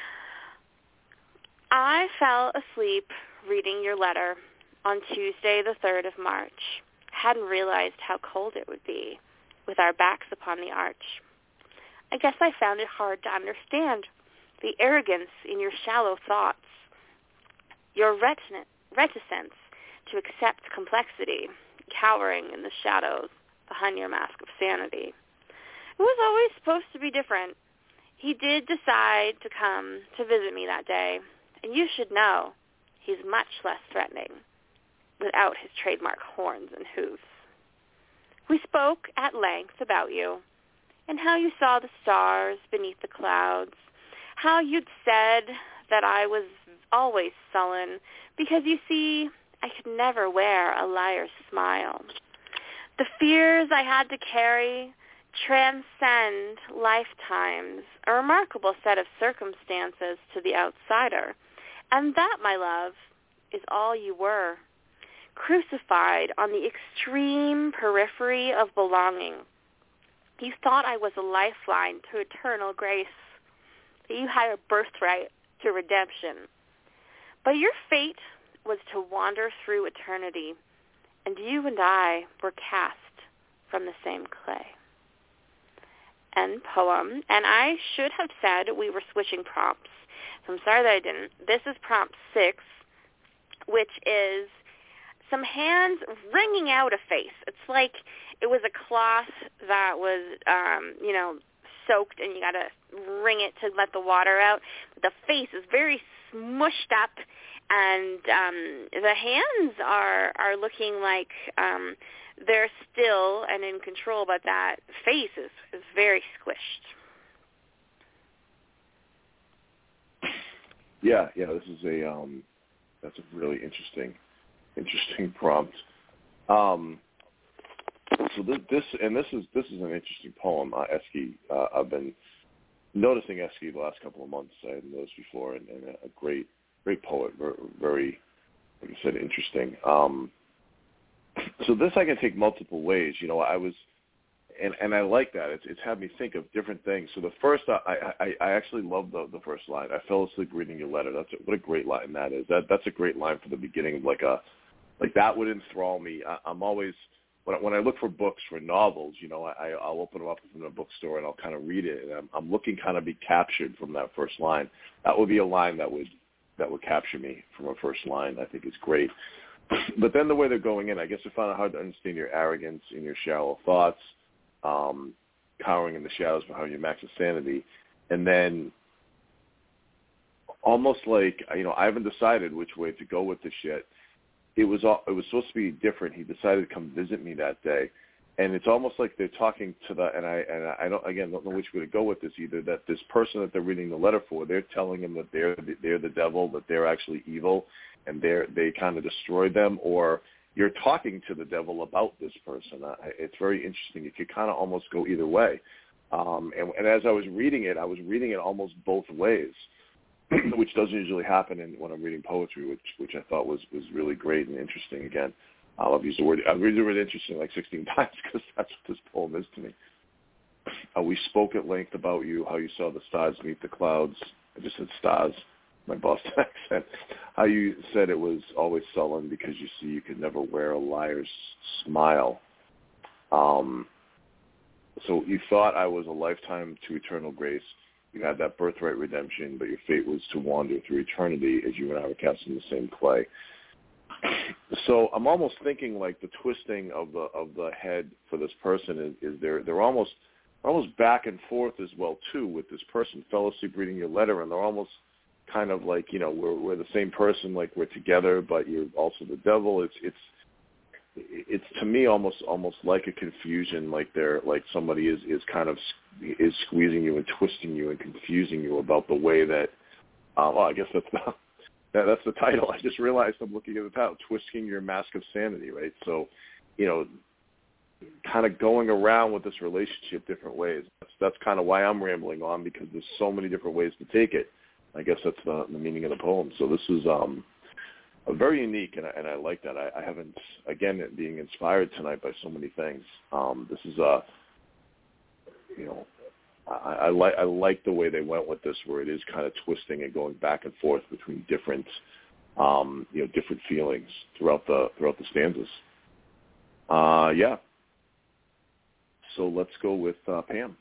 I fell asleep reading your letter on Tuesday, the third of March. Hadn't realized how cold it would be with our backs upon the arch. I guess I found it hard to understand the arrogance in your shallow thoughts, your reticence to accept complexity, cowering in the shadows behind your mask of sanity. It was always supposed to be different. He did decide to come to visit me that day, and you should know he's much less threatening without his trademark horns and hooves. We spoke at length about you and how you saw the stars beneath the clouds, how you'd said that I was always sullen because, you see, I could never wear a liar's smile. The fears I had to carry transcend lifetimes, a remarkable set of circumstances to the outsider. And that, my love, is all you were, crucified on the extreme periphery of belonging. You thought I was a lifeline to eternal grace, that you had a birthright to redemption. But your fate was to wander through eternity, and you and I were cast from the same clay. End poem. And I should have said we were switching prompts, so I'm sorry that I didn't. This is prompt six, which is some hands wringing out a face. It's like it was a cloth that was, um, you know, soaked, and you got to wring it to let the water out. The face is very smushed up, and um, the hands are are looking like um, they're still and in control, but that face is, is very squished. Yeah, yeah, this is a um, that's a really interesting, interesting prompt. Um, so this, this, and this is this is an interesting poem. Uh, Eski, uh, I've been noticing Eski the last couple of months. I hadn't noticed before, and, and a great, great poet, very, like I said, interesting. Um, so this I can take multiple ways. You know, I was. And and I like that. It's it's had me think of different things. So the first, I I, I actually love the the first line. I fell asleep reading your letter. That's a, what a great line that is. That that's a great line for the beginning. Like a, like that would enthrall me. I, I'm always when I, when I look for books for novels, you know, I I'll open them up in a bookstore and I'll kind of read it, and I'm I'm looking kind of be captured from that first line. That would be a line that would that would capture me from a first line. I think is great. But then the way they're going in, I guess I found it hard to understand your arrogance and your shallow thoughts. Um, cowering in the shadows behind your max of sanity, and then almost like, you know, I haven't decided which way to go with this shit. It was all, it was supposed to be different. He decided to come visit me that day, and it's almost like they're talking to the and I and I don't again don't know which way to go with this either. That this person that they're reading the letter for, they're telling him that they're they're the devil, that they're actually evil, and they're they kind of destroyed them, or you're talking to the devil about this person. Uh, it's very interesting. It could kind of almost go either way. Um, and, and as I was reading it, I was reading it almost both ways, which doesn't usually happen in, when I'm reading poetry, which which I thought was, was really great and interesting. Again, I've used the word I've used the word interesting like sixteen times because that's what this poem is to me. Uh, we spoke at length about you, how you saw the stars meet the clouds. I just said stars. My Boston accent, how you said it was always sullen because you see you could never wear a liar's smile. Um, so you thought I was a lifetime to eternal grace. You had that birthright redemption, but your fate was to wander through eternity as you and I were cast in the same clay. So I'm almost thinking like the twisting of the of the head for this person is, is they're they're almost almost back and forth as well too with this person. Fell asleep reading your letter, and they're almost kind of like, you know, we're we're the same person, like we're together, but you're also the devil. It's it's it's to me almost almost like a confusion, like they're like somebody is, is kind of is squeezing you and twisting you and confusing you about the way that. Uh, well, I guess that's the that, that's the title. I just realized I'm looking at the title, "Twisting Your Mask of Sanity," right? So, you know, kind of going around with this relationship different ways. That's that's kind of why I'm rambling on, because there's so many different ways to take it. I guess that's the, the meaning of the poem. So this is um, a very unique, and I, and I like that. I, I haven't, again, being inspired tonight by so many things. Um, this is a, you know, I, I like I like the way they went with this, where it is kind of twisting and going back and forth between different, um, you know, different feelings throughout the throughout the stanzas. Uh, yeah. So let's go with uh, Pam.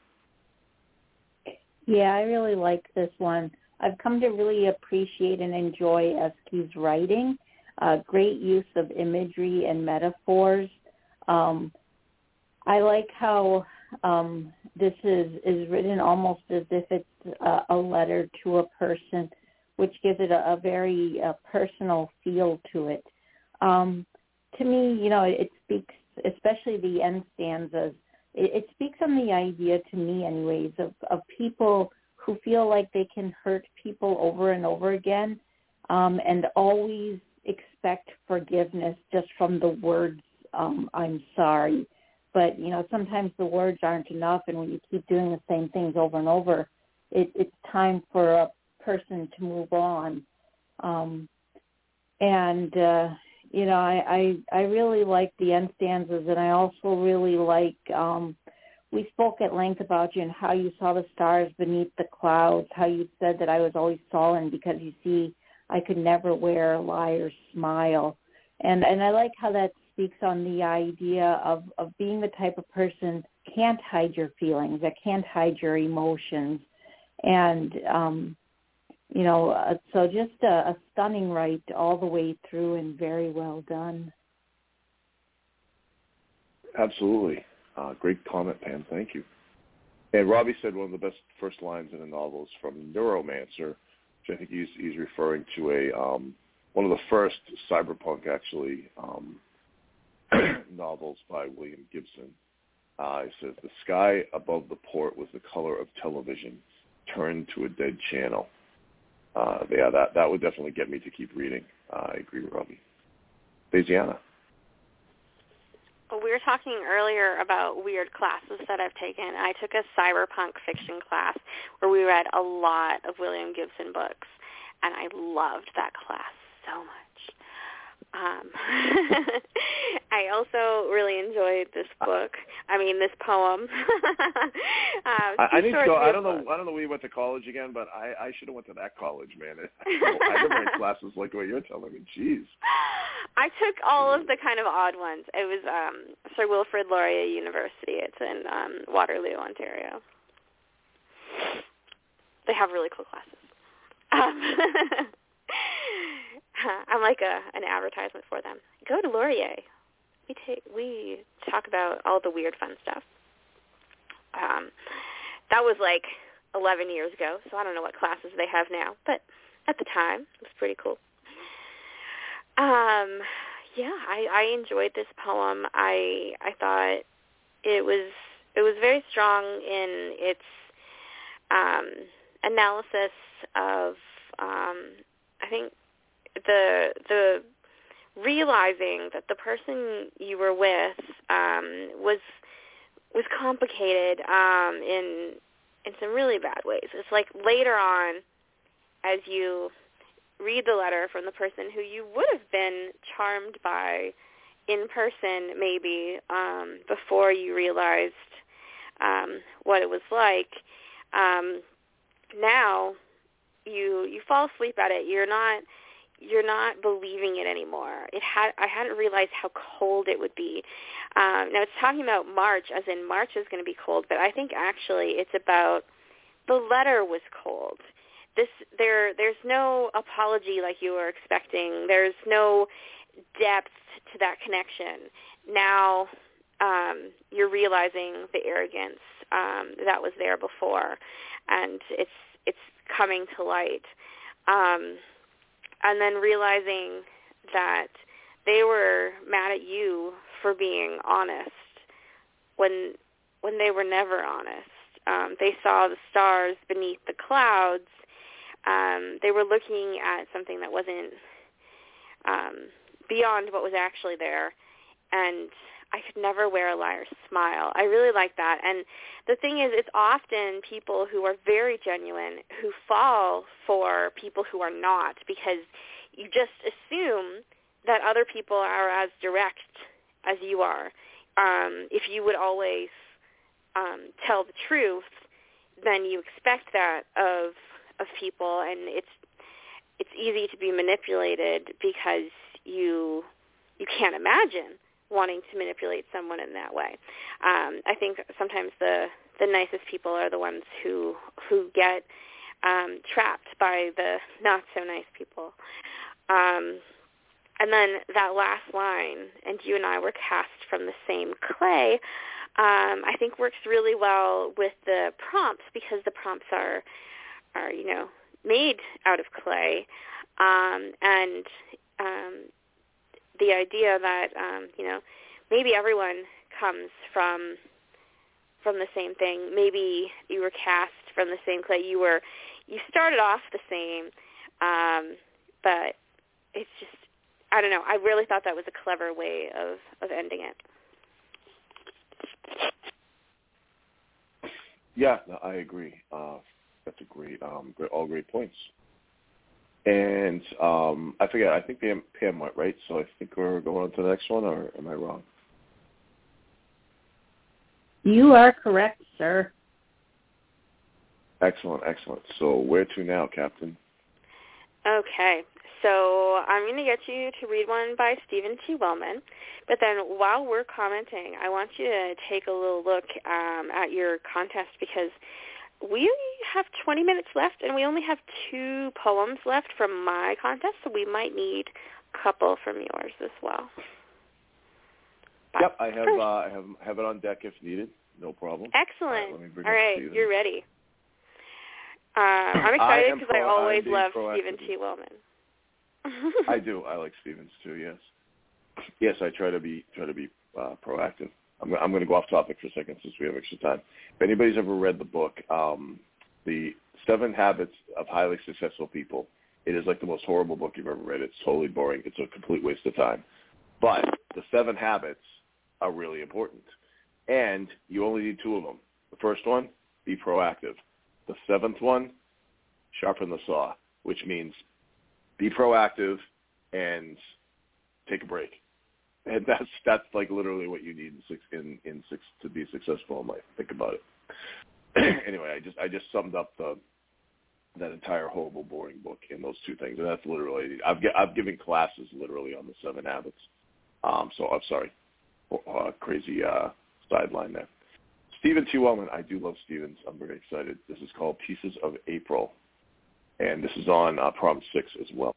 Yeah, I really like this one. I've come to really appreciate and enjoy Eski's writing. Uh, great use of imagery and metaphors. Um, I like how um, this is, is written almost as if it's uh, a letter to a person, which gives it a, a very uh, personal feel to it. Um, to me, you know, it, it speaks, especially the end stanzas, it, it speaks on the idea, to me anyways, of, of people who feel like they can hurt people over and over again, um, and always expect forgiveness just from the words, um, I'm sorry. But, you know, sometimes the words aren't enough, and when you keep doing the same things over and over, it, it's time for a person to move on. Um, and, uh, you know, I, I, I really like the end stanzas, and I also really like, um, we spoke at length about you and how you saw the stars beneath the clouds, how you said that I was always sullen because, you see, I could never wear a liar's smile. And and I like how that speaks on the idea of, of being the type of person can't hide your feelings, that can't hide your emotions. And, um, you know, uh, so just a, a stunning write all the way through and very well done. Absolutely. Uh, great comment, Pam. Thank you. And Robbie said one of the best first lines in the novel is from Neuromancer, which I think he's, he's referring to a um, one of the first cyberpunk, actually, um, novels by William Gibson. Uh, he says, the sky above the port was the color of television, turned to a dead channel. Uh, yeah, that, that would definitely get me to keep reading. Uh, I agree with Robbie. Daisiana. Well, we were talking earlier about weird classes that I've taken. I took a cyberpunk fiction class where we read a lot of William Gibson books, and I loved that class so much. Um, I also really enjoyed this book. I mean, this poem. uh, I, I need to go. I don't know. I don't know where you went to college again, but I, I should have went to that college, man. I, I never had classes like what you're telling me. Jeez. I took all of the kind of odd ones. It was um, Sir Wilfrid Laurier University. It's in um, Waterloo, Ontario. They have really cool classes. Um, I'm like a an advertisement for them. Go to Laurier. We take we talk about all the weird, fun stuff. Um, that was like eleven years ago, so I don't know what classes they have now, but at the time it was pretty cool. Um, yeah, I, I enjoyed this poem. I I thought it was it was very strong in its um, analysis of um, I think. the the realizing that the person you were with um, was was complicated um, in in some really bad ways. It's like later on, as you read the letter from the person who you would have been charmed by in person, maybe um, before you realized um, what it was like. Um, now you you fall asleep at it. You're not. You're not believing it anymore. It had I hadn't realized how cold it would be. Um, now it's talking about March, as in March is going to be cold, but I think actually it's about the letter was cold. This there there's no apology like you were expecting. There's no depth to that connection. Now um, you're realizing the arrogance um, that was there before, and it's it's coming to light. Um, And then realizing that they were mad at you for being honest when when they were never honest. Um, they saw the stars beneath the clouds. Um, they were looking at something that wasn't um, beyond what was actually there. And I could never wear a liar's smile. I really like that. And the thing is, it's often people who are very genuine who fall for people who are not, because you just assume that other people are as direct as you are. Um, if you would always um, tell the truth, then you expect that of of people, and it's it's easy to be manipulated because you you can't imagine wanting to manipulate someone in that way. Um, I think sometimes the, the nicest people are the ones who who get um, trapped by the not-so-nice people. Um, and then that last line, and you and I were cast from the same clay, um, I think works really well with the prompts, because the prompts are, are you know, made out of clay. Um, and um, the idea that, um, you know, maybe everyone comes from from the same thing. Maybe you were cast from the same clay. You were, you started off the same, um, but it's just, I don't know. I really thought that was a clever way of, of ending it. Yeah, no, I agree. Uh, that's a great, um, great, all great points. And um, I forget, I think Pam, Pam went, right? So I think we're going on to the next one, or am I wrong? You are correct, sir. Excellent, excellent. So where to now, Captain? Okay, so I'm going to get you to read one by Stephen T. Wellman, but then while we're commenting, I want you to take a little look um, at your contest, because we have twenty minutes left, and we only have two poems left from my contest, so we might need a couple from yours as well. But yep, I have, first, uh, I have have it on deck if needed. No problem. Excellent. All right, All right you're ready. Uh, I'm excited because I, I always love Stephen T. Wellman. I do. I like Stevens too. Yes. Yes, I try to be try to be uh, proactive. I'm, I'm going to go off topic for a second since we have extra time. If anybody's ever read the book, um, The Seven Habits of Highly Successful People, it is like the most horrible book you've ever read. It's totally boring. It's a complete waste of time. But the seven habits are really important, and you only need two of them. The first one, be proactive. The seventh one, sharpen the saw, which means be proactive and take a break. And that's that's like literally what you need in six in, in six to be successful in life. Think about it. Anyway, I just I just summed up the that entire horrible, boring book in those two things, and that's literally I've I've given classes literally on the seven habits. Um, so I'm sorry, uh, crazy uh, sideline there. Stephen T. Wellman, I do love Stevens. I'm very excited. This is called Pieces of April, and this is on uh, prompt six as well.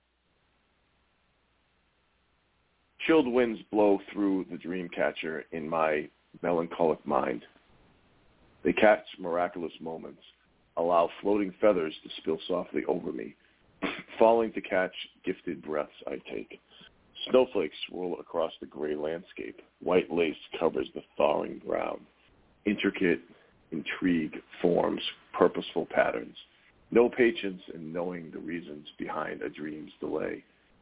Chilled winds blow through the dream catcher in my melancholic mind. They catch miraculous moments, allow floating feathers to spill softly over me, falling to catch gifted breaths I take. Snowflakes swirl across the gray landscape. White lace covers the thawing ground. Intricate intrigue forms purposeful patterns. No patience in knowing the reasons behind a dream's delay.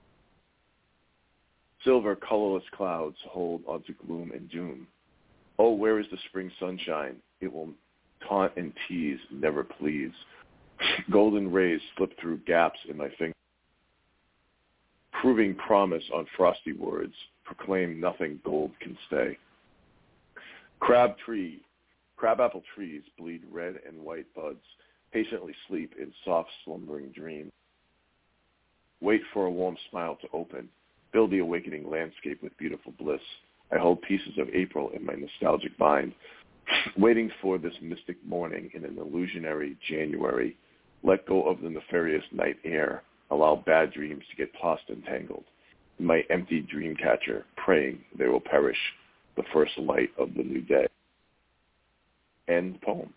Silver, colorless clouds hold onto gloom and doom. Oh, where is the spring sunshine? It will taunt and tease, never please. Golden rays slip through gaps in my fingers, proving promise on frosty words, proclaim nothing gold can stay. Crab tree, crabapple trees bleed red and white buds, patiently sleep in soft slumbering dreams. Wait for a warm smile to open, fill the awakening landscape with beautiful bliss. I hold pieces of April in my nostalgic mind, waiting for this mystic morning in an illusionary January. Let go of the nefarious night air, allow bad dreams to get tossed and tangled. In my empty dream catcher, praying they will perish the first light of the new day. End poem.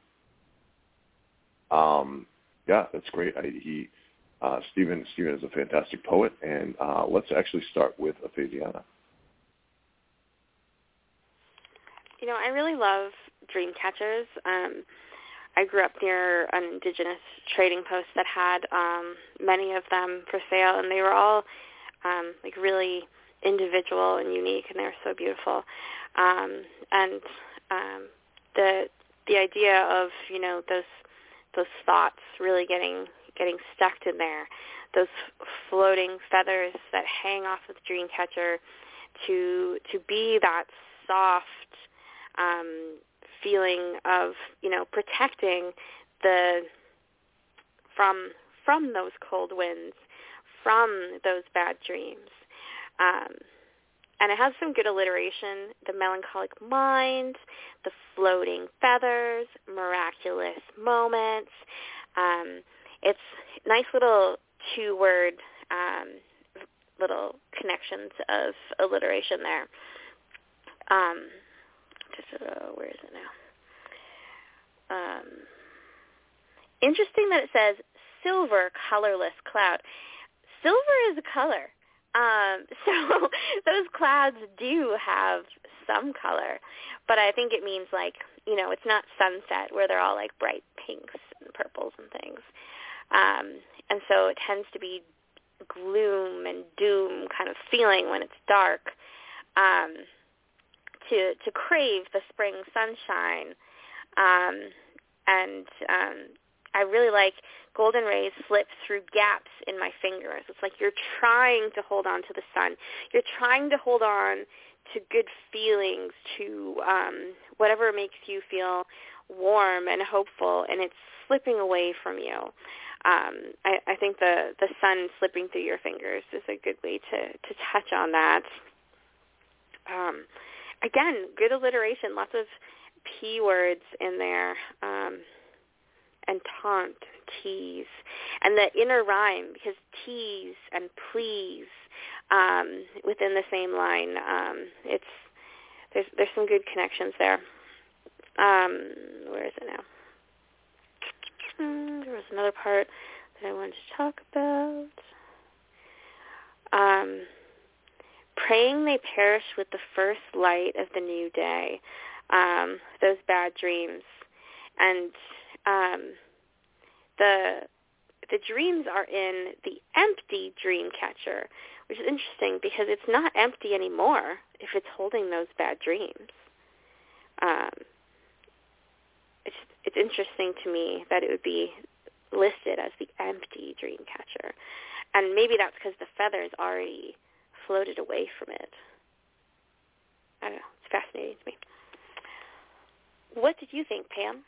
Um, yeah, that's great. I, he, uh, Stephen, Stephen is a fantastic poet, and uh, let's actually start with Aphasiana. You know, I really love dream catchers. Um, I grew up near an indigenous trading post that had um, many of them for sale, and they were all um, like really individual and unique, and they were so beautiful. Um, and um, the the idea of you know those those thoughts really getting getting stuck in there, those floating feathers that hang off of the dream catcher, to to be that soft um, feeling of you know protecting the from from those cold winds, from those bad dreams. Um, and it has some good alliteration: the melancholic mind, the floating feathers, miraculous moments. Um, it's nice little two-word um, little connections of alliteration there. Um, just, uh, where is it now? Um, interesting that it says silver, colorless cloud. Silver is a color. Um, so those clouds do have some color, but I think it means like, you know, it's not sunset where they're all like bright pinks and purples. Um, and so it tends to be gloom and doom kind of feeling when it's dark, um, to to crave the spring sunshine. Um, and um, I really like golden rays slip through gaps in my fingers. It's like you're trying to hold on to the sun. You're trying to hold on to good feelings, to um, whatever makes you feel warm and hopeful, and it's slipping away from you. Um, I, I think the, the sun slipping through your fingers is a good way to, to touch on that. Um, again, good alliteration, lots of P words in there, um, and taunt, tease, and the inner rhyme, because tease and please um, within the same line, um, it's there's there's some good connections there. Um, where is it now? Hmm, there was another part that I wanted to talk about. Um, praying they perish with the first light of the new day. Um, those bad dreams, and um, the the dreams are in the empty dream catcher, which is interesting because it's not empty anymore if it's holding those bad dreams. Um, it's it's interesting to me that it would be listed as the empty dream catcher, and maybe that's because the feathers already floated away from it. I don't know. It's fascinating to me. What did you think, Pam?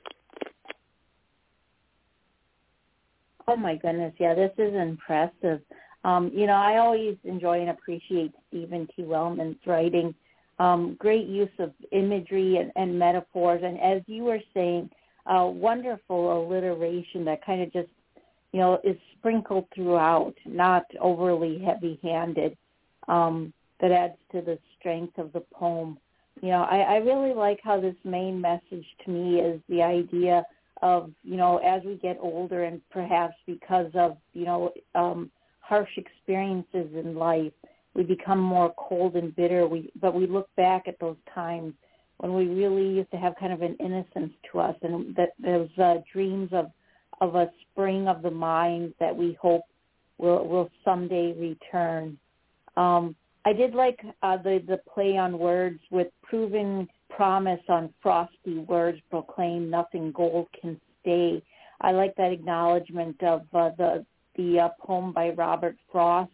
Oh, my goodness. Yeah, this is impressive. Um, you know, I always enjoy and appreciate Stephen T. Wellman's writing. Um, great use of imagery and, and metaphors. And as you were saying, uh, wonderful alliteration that kind of just, you know, is sprinkled throughout, not overly heavy-handed, um, that adds to the strength of the poem. You know, I, I really like how this main message to me is the idea of, you know, as we get older and perhaps because of, you know, um, harsh experiences in life, we become more cold and bitter. We, but we look back at those times when we really used to have kind of an innocence to us, and that those uh, dreams of, of a spring of the mind that we hope will, will someday return. Um, I did like uh, the, the play on words with proven promise on frosty words proclaim nothing gold can stay. I like that acknowledgement of uh, the the uh, poem by Robert Frost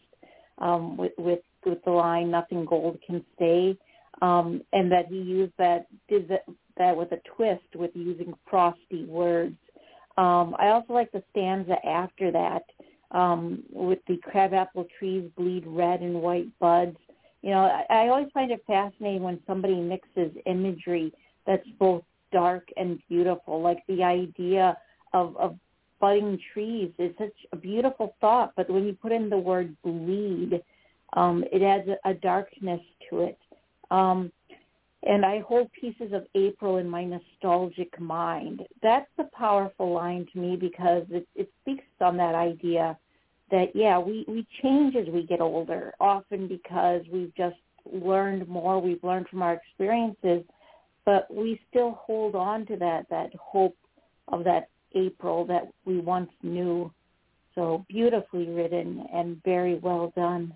um, with, with with the line nothing gold can stay, um, and that he used that did that, that with a twist with using frosty words. Um, I also like the stanza after that. Um, with the crabapple trees bleed red and white buds. You know, I, I always find it fascinating when somebody mixes imagery that's both dark and beautiful, like the idea of, of budding trees is such a beautiful thought, but when you put in the word bleed, um, it adds a, a darkness to it. Um, and I hold pieces of April in my nostalgic mind. That's a powerful line to me because it, it speaks on that idea that, yeah, we, we change as we get older, often because we've just learned more, we've learned from our experiences, but we still hold on to that, that hope of that April that we once knew. So beautifully written and very well done.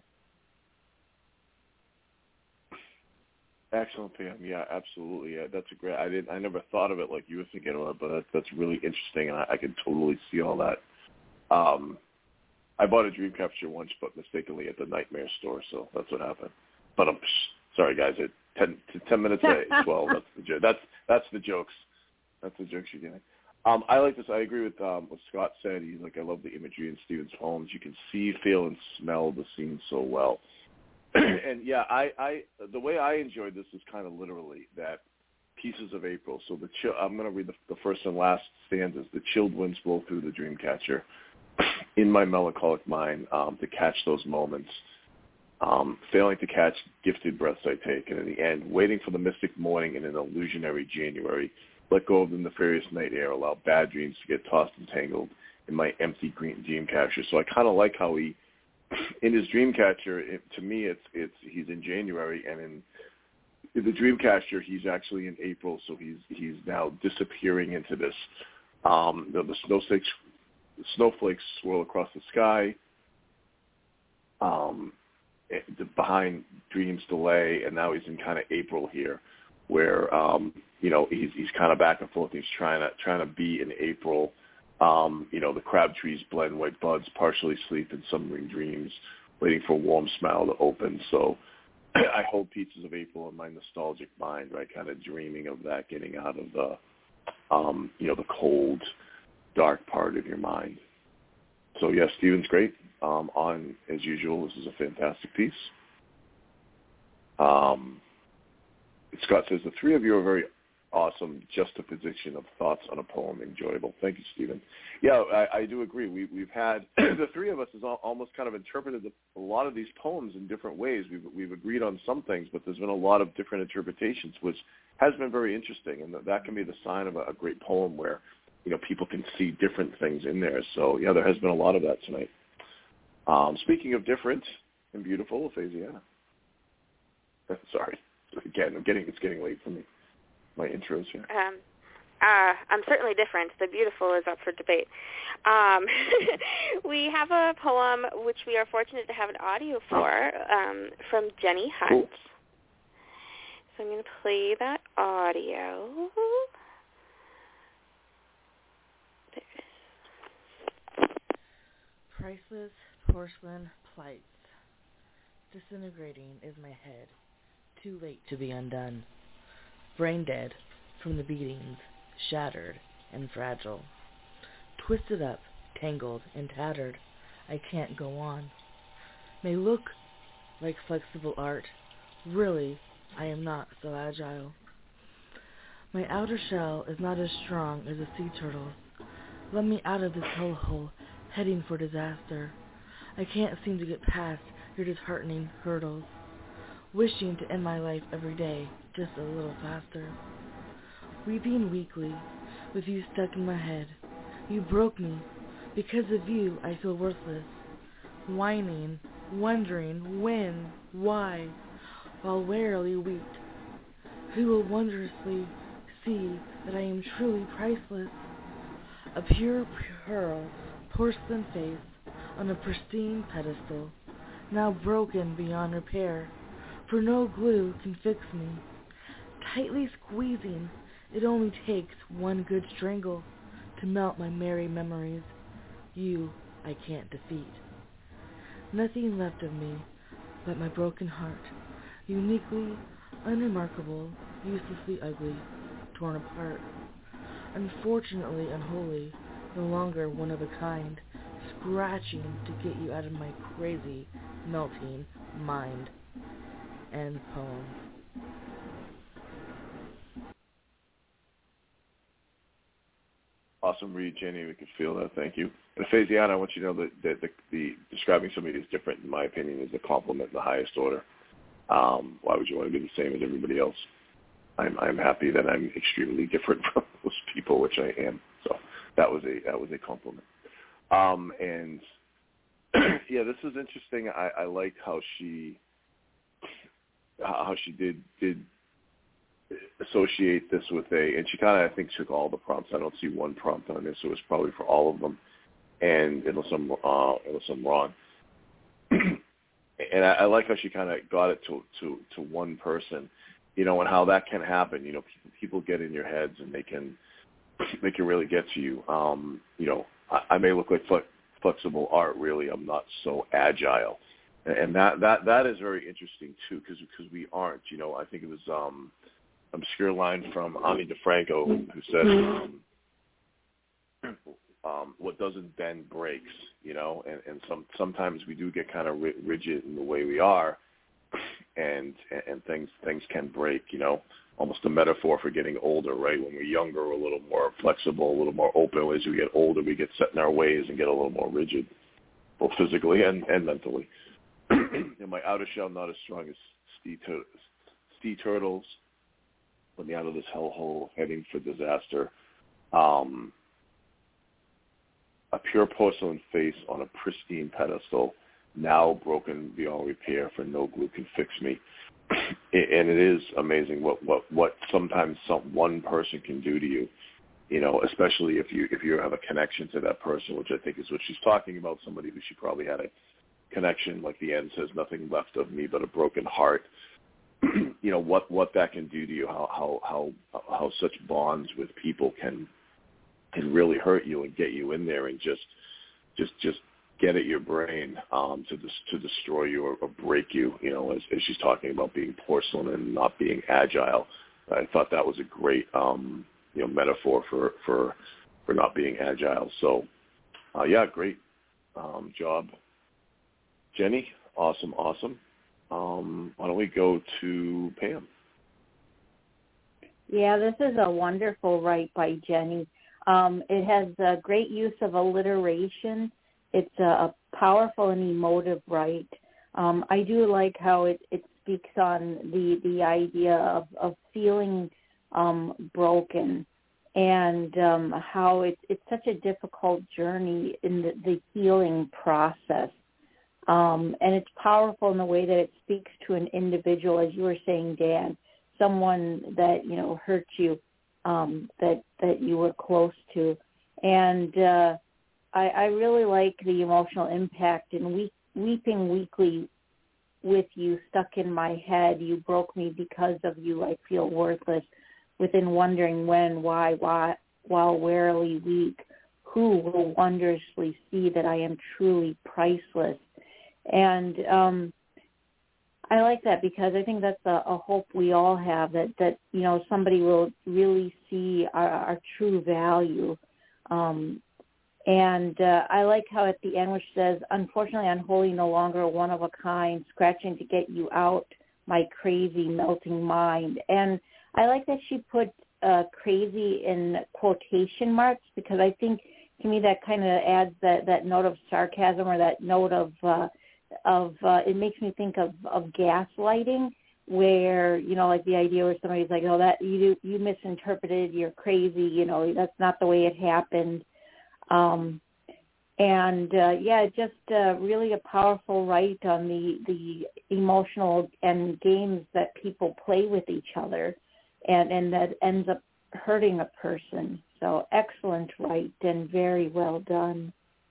Excellent, Pam. Yeah, absolutely. Yeah, that's a great. I didn't. I never thought of it like you were thinking about it, but that's, that's really interesting, and I, I can totally see all that. Um, I bought a dream capture once, but mistakenly at the Nightmare store, so that's what happened. But I'm sorry, guys. At ten, to ten minutes at twelve. That's the jo- That's that's the jokes. That's the jokes you're getting. Um, I like this. I agree with um, what Scott said. He's like, I love the imagery in Stephen's poems. You can see, feel, and smell the scene so well. And yeah, I, I the way I enjoyed this is kind of literally that pieces of April. So the chill, I'm going to read the, the first and last stanzas. The chilled winds blow through the dream catcher in my melancholic mind um, to catch those moments. Um, failing to catch gifted breaths I take, and in the end, waiting for the mystic morning in an illusionary January. Let go of the nefarious night air. Allow bad dreams to get tossed and tangled in my empty green dream catcher. So I kind of like how he. In his Dreamcatcher, it, to me, it's it's he's in January, and in, in the Dreamcatcher, he's actually in April. So he's he's now disappearing into this. Um, the, the snowflakes snowflakes swirl across the sky. Um, it, behind dreams delay, and now he's in kind of April here, where um, you know he's he's kind of back and forth. He's trying to trying to be in April. Um, you know, the crab trees blend white buds, partially sleep in submarine dreams, waiting for a warm smile to open. So I hold pieces of April in my nostalgic mind, right? Kind of dreaming of that, getting out of the, um, you know, the cold, dark part of your mind. So, yes, Stephen's great. Um, on, as usual, this is a fantastic piece. Um, Scott says, the three of you are very awesome juxtaposition of thoughts on a poem. Enjoyable. Thank you, Stephen. Yeah, I, I do agree. We, we've had, the three of us has all, almost kind of interpreted the, a lot of these poems in different ways. We've, we've agreed on some things, but there's been a lot of different interpretations, which has been very interesting. And that, that can be the sign of a, a great poem where, you know, people can see different things in there. So, yeah, there has been a lot of that tonight. Um, speaking of different and beautiful, Ephesiana. Sorry. Again, I'm getting, it's getting late for me. My intros here. Um, uh, I'm certainly different. The beautiful is up for debate. Um, we have a poem which we are fortunate to have an audio for um, from Jenny Hunt. Cool. So I'm going to play that audio. There. Priceless porcelain plights. Disintegrating is my head. Too late to be undone. Brain dead from the beatings, shattered and fragile. Twisted up, tangled and tattered, I can't go on. May look like flexible art, really I am not so agile. My outer shell is not as strong as a sea turtle's. Let me out of this hellhole, heading for disaster. I can't seem to get past your disheartening hurdles. Wishing to end my life every day, just a little faster. Weeping weakly, with you stuck in my head. You broke me. Because of you, I feel worthless. Whining, wondering when, why, while warily weep. Who will wondrously see that I am truly priceless? A pure pearl, porcelain face, on a pristine pedestal, now broken beyond repair. For no glue can fix me. Tightly squeezing, it only takes one good strangle to melt my merry memories. You I can't defeat. Nothing left of me but my broken heart, uniquely, unremarkable, uselessly ugly, torn apart. Unfortunately unholy, no longer one of a kind, scratching to get you out of my crazy, melting mind. End poem. Awesome read, Jenny. We can feel that. Thank you. And Ephesiana, I want you to know that, that the, the describing somebody as different, in my opinion, is a compliment in the highest order. Um, why would you want to be the same as everybody else? I'm I'm happy that I'm extremely different from those people, which I am. So that was a that was a compliment. Um, and yeah, this is interesting. I, I liked how she. how she did did associate this with a, and she kind of, I think, took all the prompts. I don't see one prompt on this, so it was probably for all of them, and unless I'm, uh, unless I'm wrong. And I, I like how she kind of got it to, to, to one person, you know, and how that can happen. You know, people, people get in your heads, and they can they can really get to you. Um, you know, I, I may look like fle- flexible art, really. I'm not so agile. And that, that, that is very interesting, too, because because we aren't. You know, I think it was um, an obscure line from Ani DeFranco who said, um, um, what doesn't bend breaks, you know, and, and some sometimes we do get kind of ri- rigid in the way we are, and and things things can break, you know, almost a metaphor for getting older, right? When we're younger, we're a little more flexible, a little more open. As we get older, we get set in our ways and get a little more rigid, both physically and, and mentally. And my outer shell not as strong as sea, tur- sea turtles. Let me out of this hellhole, heading for disaster. Um, a pure porcelain face on a pristine pedestal, now broken beyond repair, for no glue can fix me. And it is amazing what, what, what sometimes some one person can do to you. you know, especially if you if you have a connection to that person, which I think is what she's talking about, somebody who she probably had a connection, like the end says, nothing left of me but a broken heart. You know, what, what that can do to you, how, how, how, how such bonds with people can, can really hurt you and get you in there and just, just, just get at your brain, um, to, dis- to destroy you or, or break you, you know, as, as she's talking about being porcelain and not being agile. I thought that was a great, um, you know, metaphor for, for, for not being agile. So, uh, yeah, great, um, job, Jenny. Awesome. Awesome. Um, why don't we go to Pam? Yeah, this is a wonderful write by Jenny. Um, it has a great use of alliteration. It's a, a powerful and emotive write. Um, I do like how it, it speaks on the, the idea of, of feeling um, broken and um, how it, it's such a difficult journey in the, the healing process. Um, and it's powerful in the way that it speaks to an individual, as you were saying, Dan, someone that, you know, hurt you, um, that, that you were close to. And uh, I, I really like the emotional impact in weep, weeping weekly with you stuck in my head. You broke me because of you. I feel worthless within wondering when, why, why, while wearily weak. Who will wondrously see that I am truly priceless? And um, I like that because I think that's a, a hope we all have, that, that, you know, somebody will really see our, our true value. Um, and uh, I like how at the end, which says, unfortunately, unholy, no longer one of a kind, scratching to get you out, my crazy, melting mind. And I like that she put uh, crazy in quotation marks, because I think, to me, that kind of adds that, that note of sarcasm, or that note of, uh, of uh, it makes me think of, of gaslighting, where, you know, like the idea where somebody's like, oh, that you you misinterpreted, you're crazy, you know, that's not the way it happened. Um, and, uh, yeah, just uh, really a powerful write on the, the emotional and games that people play with each other, and, and that ends up hurting a person. So excellent write and very well done.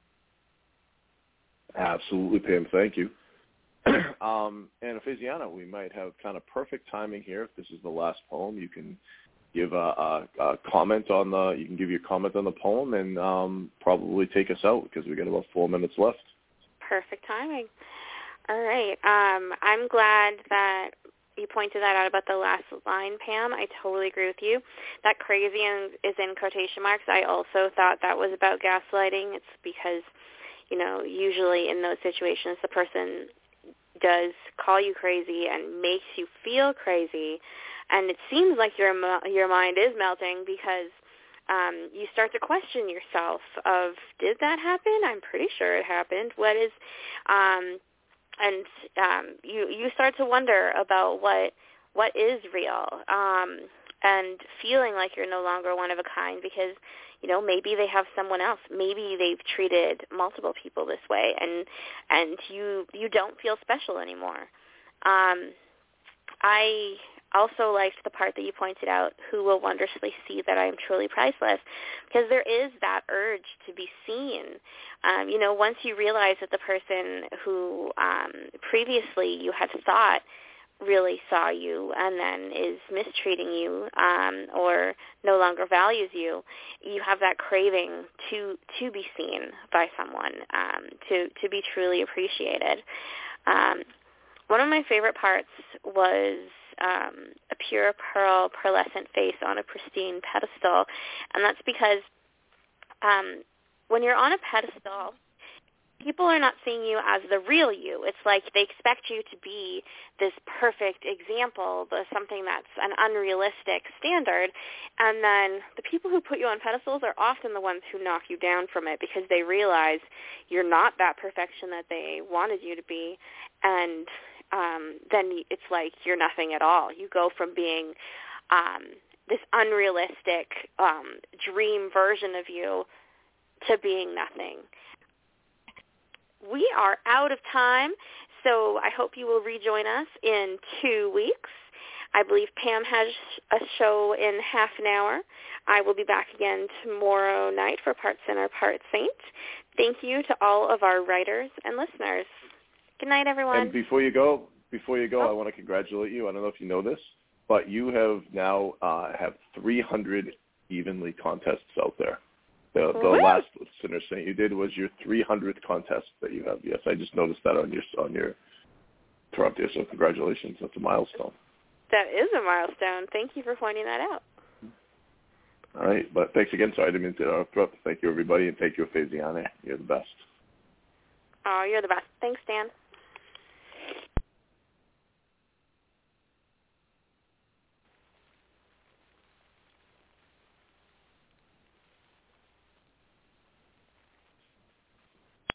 Absolutely, Pam. Thank you. um, and Ephrasiana, we might have kind of perfect timing here. If this is the last poem, you can give a, a, a comment on the. You can give your comment on the poem, and um, probably take us out, because we got about four minutes left. Perfect timing. All right. Um, I'm glad that you pointed that out about the last line, Pam. I totally agree with you. That crazy is in quotation marks. I also thought that was about gaslighting. It's because, you know, usually in those situations, the person does call you crazy and makes you feel crazy, and it seems like your your mind is melting, because um, you start to question yourself of, did that happen? I'm pretty sure it happened. What is, um, and um, you you start to wonder about what what is real, um, and feeling like you're no longer one of a kind, because, you know, maybe they have someone else. Maybe they've treated multiple people this way, and and you you don't feel special anymore. Um, I also liked the part that you pointed out, who will wondrously see that I am truly priceless, because there is that urge to be seen. Um, you know, once you realize that the person who um, previously you had thought really saw you and then is mistreating you, um, or no longer values you, you have that craving to to be seen by someone, um, to, to be truly appreciated. Um, one of my favorite parts was um, a pure pearl, pearlescent face on a pristine pedestal, and that's because um, when you're on a pedestal, people are not seeing you as the real you. It's like they expect you to be this perfect example, the, something that's an unrealistic standard. And then the people who put you on pedestals are often the ones who knock you down from it, because they realize you're not that perfection that they wanted you to be. And um, then it's like you're nothing at all. You go from being um, this unrealistic um, dream version of you to being nothing. We are out of time, so I hope you will rejoin us in two weeks. I believe Pam has a show in half an hour. I will be back again tomorrow night for Part Sinner, Part Saint. Thank you to all of our writers and listeners. Good night, everyone. And before you go, before you go, oh. I want to congratulate you. I don't know if you know this, but you have now uh, have three hundred evenly contests out there. The, the last Sinner Saint you did was your three hundredth contest that you have. Yes, I just noticed that on your on your Toronto. So congratulations. That's a milestone. That is a milestone. Thank you for pointing that out. All right, but thanks again. Sorry, I didn't mean to interrupt. Thank you, everybody, and thank you, Faisiane. You're the best. Oh, you're the best. Thanks, Dan.